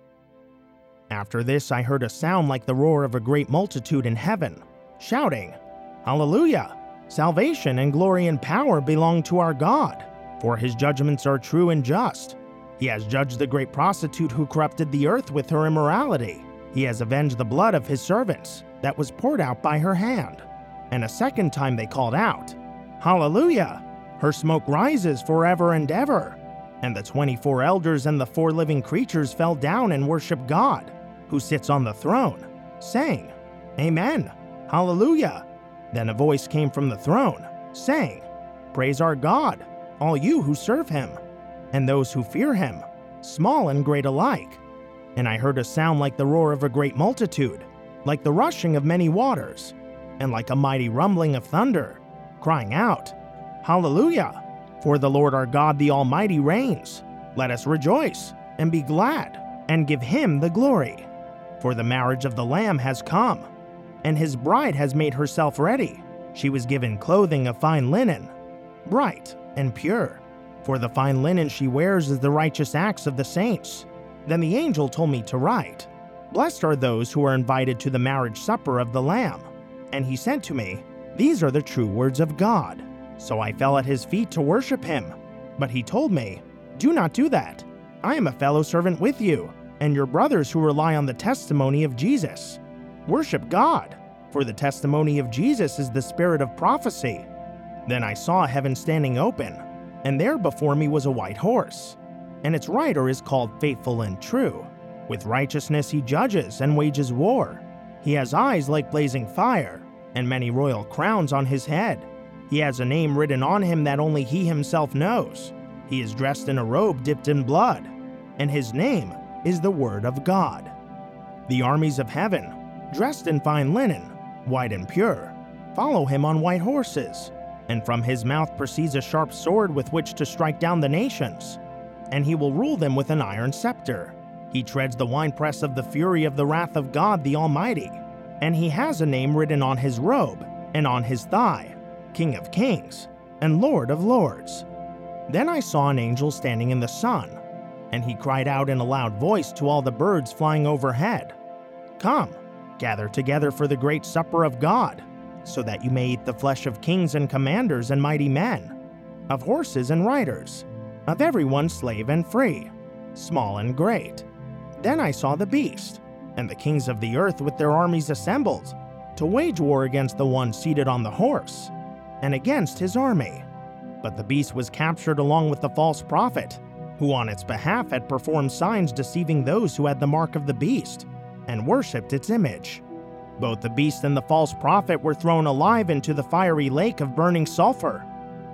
After this I heard a sound like the roar of a great multitude in heaven, shouting, Hallelujah! Salvation and glory and power belong to our God, for his judgments are true and just. He has judged the great prostitute who corrupted the earth with her immorality. He has avenged the blood of his servants that was poured out by her hand. And a second time they called out, Hallelujah! Her smoke rises forever and ever. And the twenty-four elders and the four living creatures fell down and worshiped God, who sits on the throne, saying, Amen, Hallelujah. Then a voice came from the throne, saying, Praise our God, all you who serve him, and those who fear him, small and great alike. And I heard a sound like the roar of a great multitude, like the rushing of many waters, and like a mighty rumbling of thunder, crying out, Hallelujah! For the Lord our God the Almighty reigns. Let us rejoice and be glad, and give him the glory. For the marriage of the Lamb has come, and his bride has made herself ready. She was given clothing of fine linen, bright and pure. For the fine linen she wears is the righteous acts of the saints. Then the angel told me to write, Blessed are those who are invited to the marriage supper of the Lamb. And he said to me, These are the true words of God. So I fell at his feet to worship him. But he told me, Do not do that. I am a fellow servant with you, and your brothers who rely on the testimony of Jesus. Worship God, for the testimony of Jesus is the spirit of prophecy. Then I saw heaven standing open, and there before me was a white horse, and its rider is called Faithful and True. With righteousness he judges and wages war. He has eyes like blazing fire, and many royal crowns on his head. He has a name written on him that only he himself knows. He is dressed in a robe dipped in blood, and his name is the Word of God. The armies of heaven, dressed in fine linen, white and pure, follow him on white horses, and from his mouth proceeds a sharp sword with which to strike down the nations, and he will rule them with an iron scepter. He treads the winepress of the fury of the wrath of God the Almighty, and he has a name written on his robe and on his thigh, King of Kings and Lord of Lords. Then I saw an angel standing in the sun, and he cried out in a loud voice to all the birds flying overhead, Come, gather together for the great supper of God, so that you may eat the flesh of kings and commanders and mighty men, of horses and riders, of everyone slave and free, small and great. Then I saw the beast, and the kings of the earth with their armies assembled, to wage war against the one seated on the horse, and against his army. But the beast was captured along with the false prophet, who on its behalf had performed signs deceiving those who had the mark of the beast, and worshipped its image. Both the beast and the false prophet were thrown alive into the fiery lake of burning sulfur.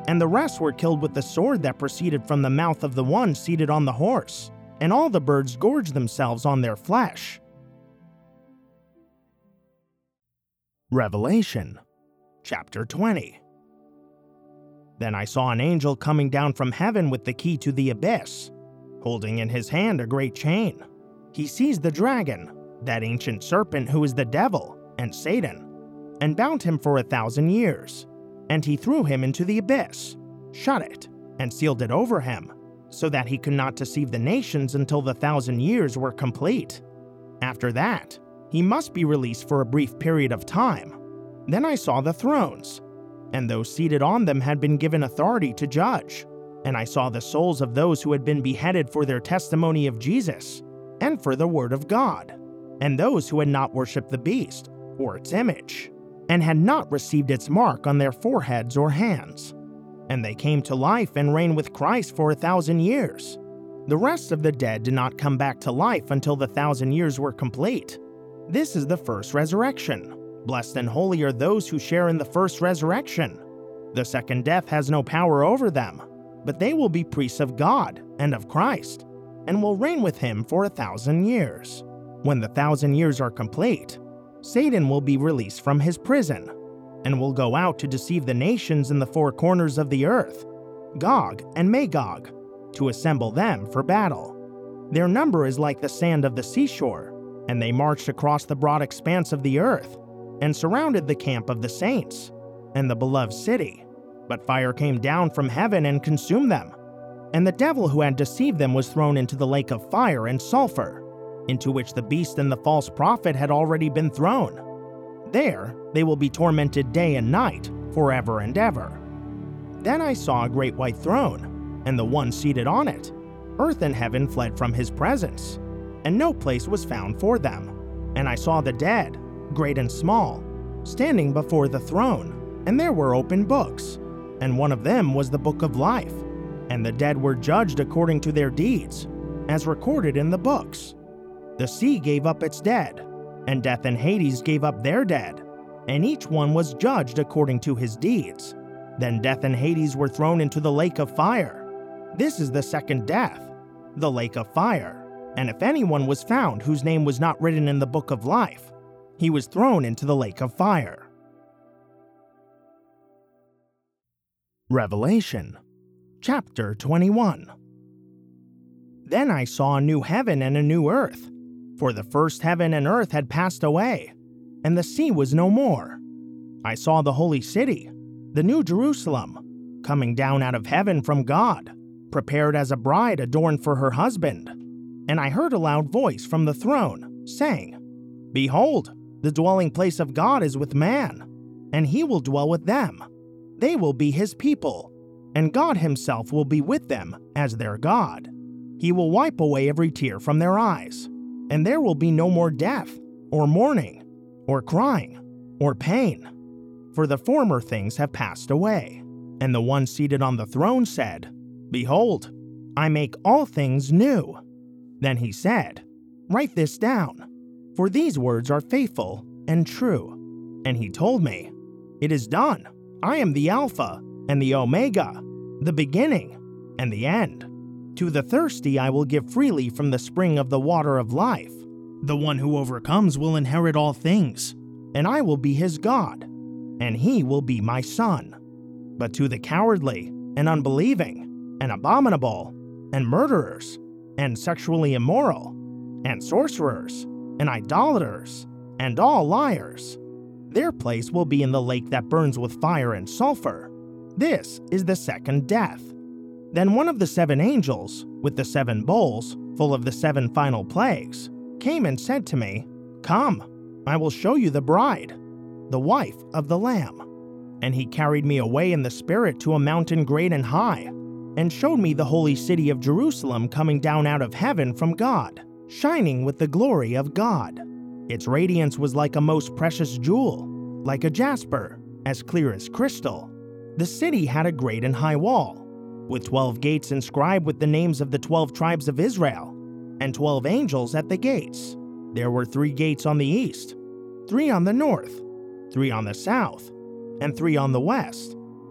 and the rest were killed with the sword that proceeded from the mouth of the one seated on the horse, and all the birds gorged themselves on their flesh. Revelation chapter twenty. Then I saw an angel coming down from heaven with the key to the abyss, holding in his hand a great chain. He seized the dragon, that ancient serpent who is the devil and Satan, and bound him for a thousand years. And he threw him into the abyss, shut it, and sealed it over him, so that he could not deceive the nations until the thousand years were complete. After that, he must be released for a brief period of time. Then I saw the thrones, and those seated on them had been given authority to judge. And I saw the souls of those who had been beheaded for their testimony of Jesus, and for the word of God, and those who had not worshipped the beast, or its image, and had not received its mark on their foreheads or hands. And they came to life and reigned with Christ for a thousand years. The rest of the dead did not come back to life until the thousand years were complete. This is the first resurrection. Blessed and holy are those who share in the first resurrection. The second death has no power over them, but they will be priests of God and of Christ, and will reign with him for a thousand years. When the thousand years are complete, Satan will be released from his prison, and will go out to deceive the nations in the four corners of the earth, Gog and Magog, to assemble them for battle. Their number is like the sand of the seashore, and they marched across the broad expanse of the earth, and surrounded the camp of the saints, and the beloved city. But fire came down from heaven and consumed them. And the devil who had deceived them was thrown into the lake of fire and sulfur, into which the beast and the false prophet had already been thrown. There they will be tormented day and night, forever and ever. Then I saw a great white throne, and the one seated on it. Earth and heaven fled from his presence, and no place was found for them. And I saw the dead, great and small, standing before the throne, and there were open books, and one of them was the book of life. And the dead were judged according to their deeds, as recorded in the books. The sea gave up its dead, and death and Hades gave up their dead, and each one was judged according to his deeds. Then death and Hades were thrown into the lake of fire. This is the second death, the lake of fire. And if anyone was found whose name was not written in the book of life, he was thrown into the lake of fire. Revelation chapter twenty-one. Then I saw a new heaven and a new earth, for the first heaven and earth had passed away, and the sea was no more. I saw the holy city, the new Jerusalem, coming down out of heaven from God, prepared as a bride adorned for her husband. And I heard a loud voice from the throne, saying, Behold, the dwelling place of God is with man, and he will dwell with them. They will be his people, and God himself will be with them as their God. He will wipe away every tear from their eyes, and there will be no more death, or mourning, or crying, or pain, for the former things have passed away. And the one seated on the throne said, Behold, I make all things new. Then he said, Write this down, for these words are faithful and true. And he told me, It is done. I am the Alpha and the Omega, the beginning and the end. To the thirsty I will give freely from the spring of the water of life. The one who overcomes will inherit all things, and I will be his God, and he will be my son. But to the cowardly and unbelieving and abominable and murderers and sexually immoral and sorcerers and idolaters and all liars, their place will be in the lake that burns with fire and sulfur. This is the second death. Then one of the seven angels, with the seven bowls, full of the seven final plagues, came and said to me, Come, I will show you the bride, the wife of the Lamb. And he carried me away in the Spirit to a mountain great and high, and showed me the holy city of Jerusalem coming down out of heaven from God, shining with the glory of God. Its radiance was like a most precious jewel, like a jasper, as clear as crystal. The city had a great and high wall, with twelve gates inscribed with the names of the twelve tribes of Israel, and twelve angels at the gates. There were three gates on the east, three on the north, three on the south, and three on the west.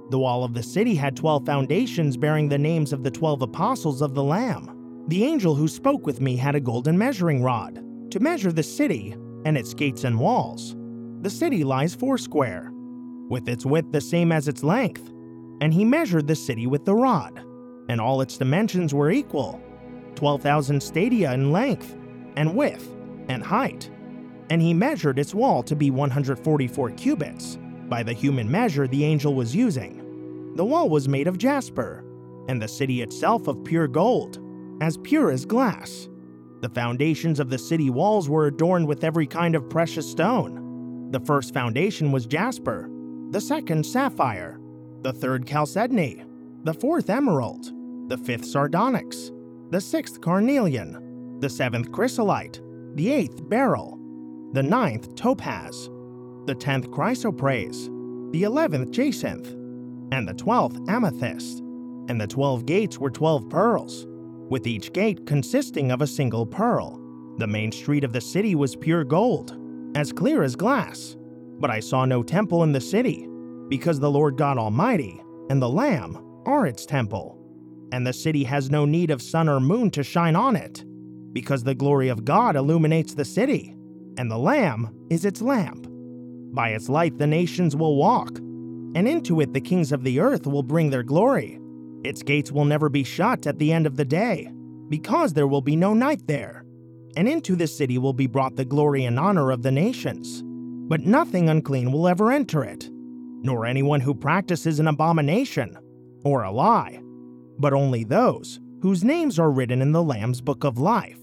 The wall of the city had twelve foundations bearing the names of the twelve apostles of the Lamb. The angel who spoke with me had a golden measuring rod to measure the city and its gates and walls. The city lies foursquare, with its width the same as its length, and he measured the city with the rod, and all its dimensions were equal, twelve thousand stadia in length, and width, and height. And he measured its wall to be one hundred forty-four cubits, by the human measure the angel was using. The wall was made of jasper, and the city itself of pure gold, as pure as glass. The foundations of the city walls were adorned with every kind of precious stone. The first foundation was jasper, the second sapphire, the third chalcedony, the fourth emerald, the fifth sardonyx, the sixth carnelian, the seventh chrysolite, the eighth beryl, the ninth topaz, the tenth chrysoprase, the eleventh jacinth, and the twelfth amethyst. And the twelve gates were twelve pearls, with each gate consisting of a single pearl. The main street of the city was pure gold, as clear as glass. But I saw no temple in the city, because the Lord God Almighty and the Lamb are its temple. And the city has no need of sun or moon to shine on it, because the glory of God illuminates the city, and the Lamb is its lamp. By its light the nations will walk, and into it the kings of the earth will bring their glory. Its gates will never be shut at the end of the day, because there will be no night there. And into the city will be brought the glory and honor of the nations. But nothing unclean will ever enter it, nor anyone who practices an abomination or a lie, but only those whose names are written in the Lamb's book of life.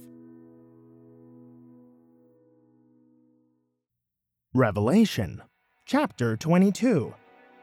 Revelation, chapter twenty-two.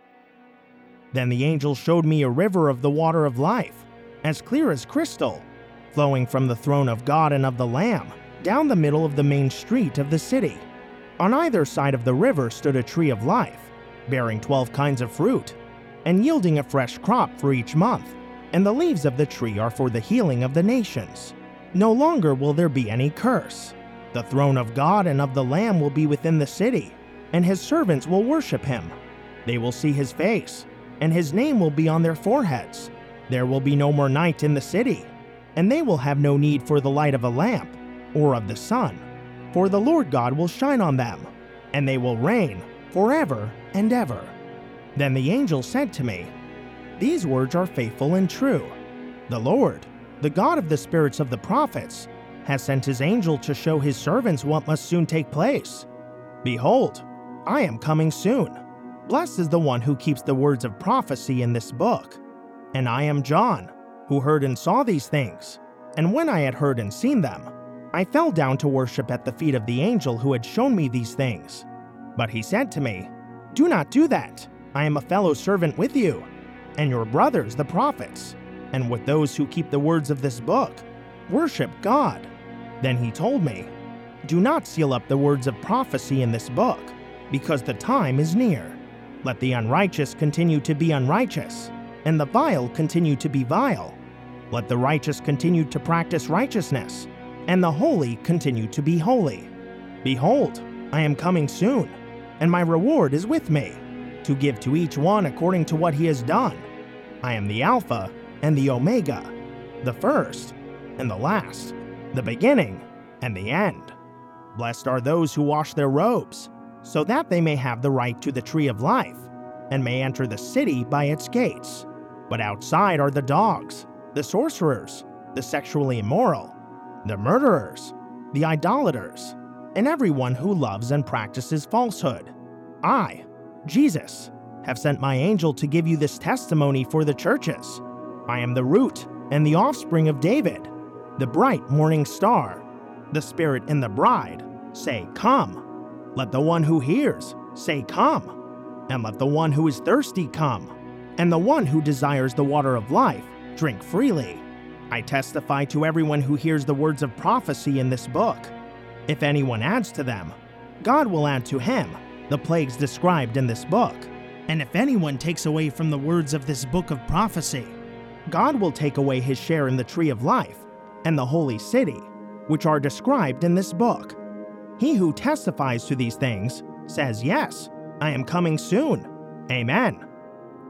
Then the angel showed me a river of the water of life, as clear as crystal, flowing from the throne of God and of the Lamb, down the middle of the main street of the city. On either side of the river stood a tree of life, bearing twelve kinds of fruit, and yielding a fresh crop for each month, and the leaves of the tree are for the healing of the nations. No longer will there be any curse. The throne of God and of the Lamb will be within the city, and his servants will worship him. They will see his face, and his name will be on their foreheads. There will be no more night in the city, and they will have no need for the light of a lamp or of the sun, for the Lord God will shine on them, and they will reign forever and ever. Then the angel said to me, "These words are faithful and true. The Lord, the God of the spirits of the prophets, has sent his angel to show his servants what must soon take place. Behold, I am coming soon. Blessed is the one who keeps the words of prophecy in this book. And I am John, who heard and saw these things. And when I had heard and seen them, I fell down to worship at the feet of the angel who had shown me these things. But he said to me, 'Do not do that. I am a fellow servant with you, and your brothers the prophets, and with those who keep the words of this book. Worship God.' Then he told me, 'Do not seal up the words of prophecy in this book, because the time is near. Let the unrighteous continue to be unrighteous, and the vile continue to be vile. Let the righteous continue to practice righteousness, and the holy continue to be holy. Behold, I am coming soon, and my reward is with me, to give to each one according to what he has done. I am the Alpha and the Omega, the first and the last, the beginning and the end. Blessed are those who wash their robes, so that they may have the right to the tree of life, and may enter the city by its gates. But outside are the dogs, the sorcerers, the sexually immoral, the murderers, the idolaters, and everyone who loves and practices falsehood. I, Jesus, have sent my angel to give you this testimony for the churches. I am the root and the offspring of David, the bright morning star. The Spirit and the bride say, 'Come.' Let the one who hears say, 'Come.' And let the one who is thirsty come, and the one who desires the water of life drink freely. I testify to everyone who hears the words of prophecy in this book. If anyone adds to them, God will add to him the plagues described in this book. And if anyone takes away from the words of this book of prophecy, God will take away his share in the tree of life and the holy city, which are described in this book. He who testifies to these things says, 'Yes, I am coming soon.' Amen."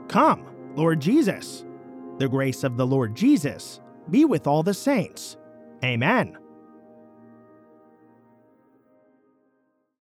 Come, Lord Jesus. The grace of the Lord Jesus be with all the saints. Amen.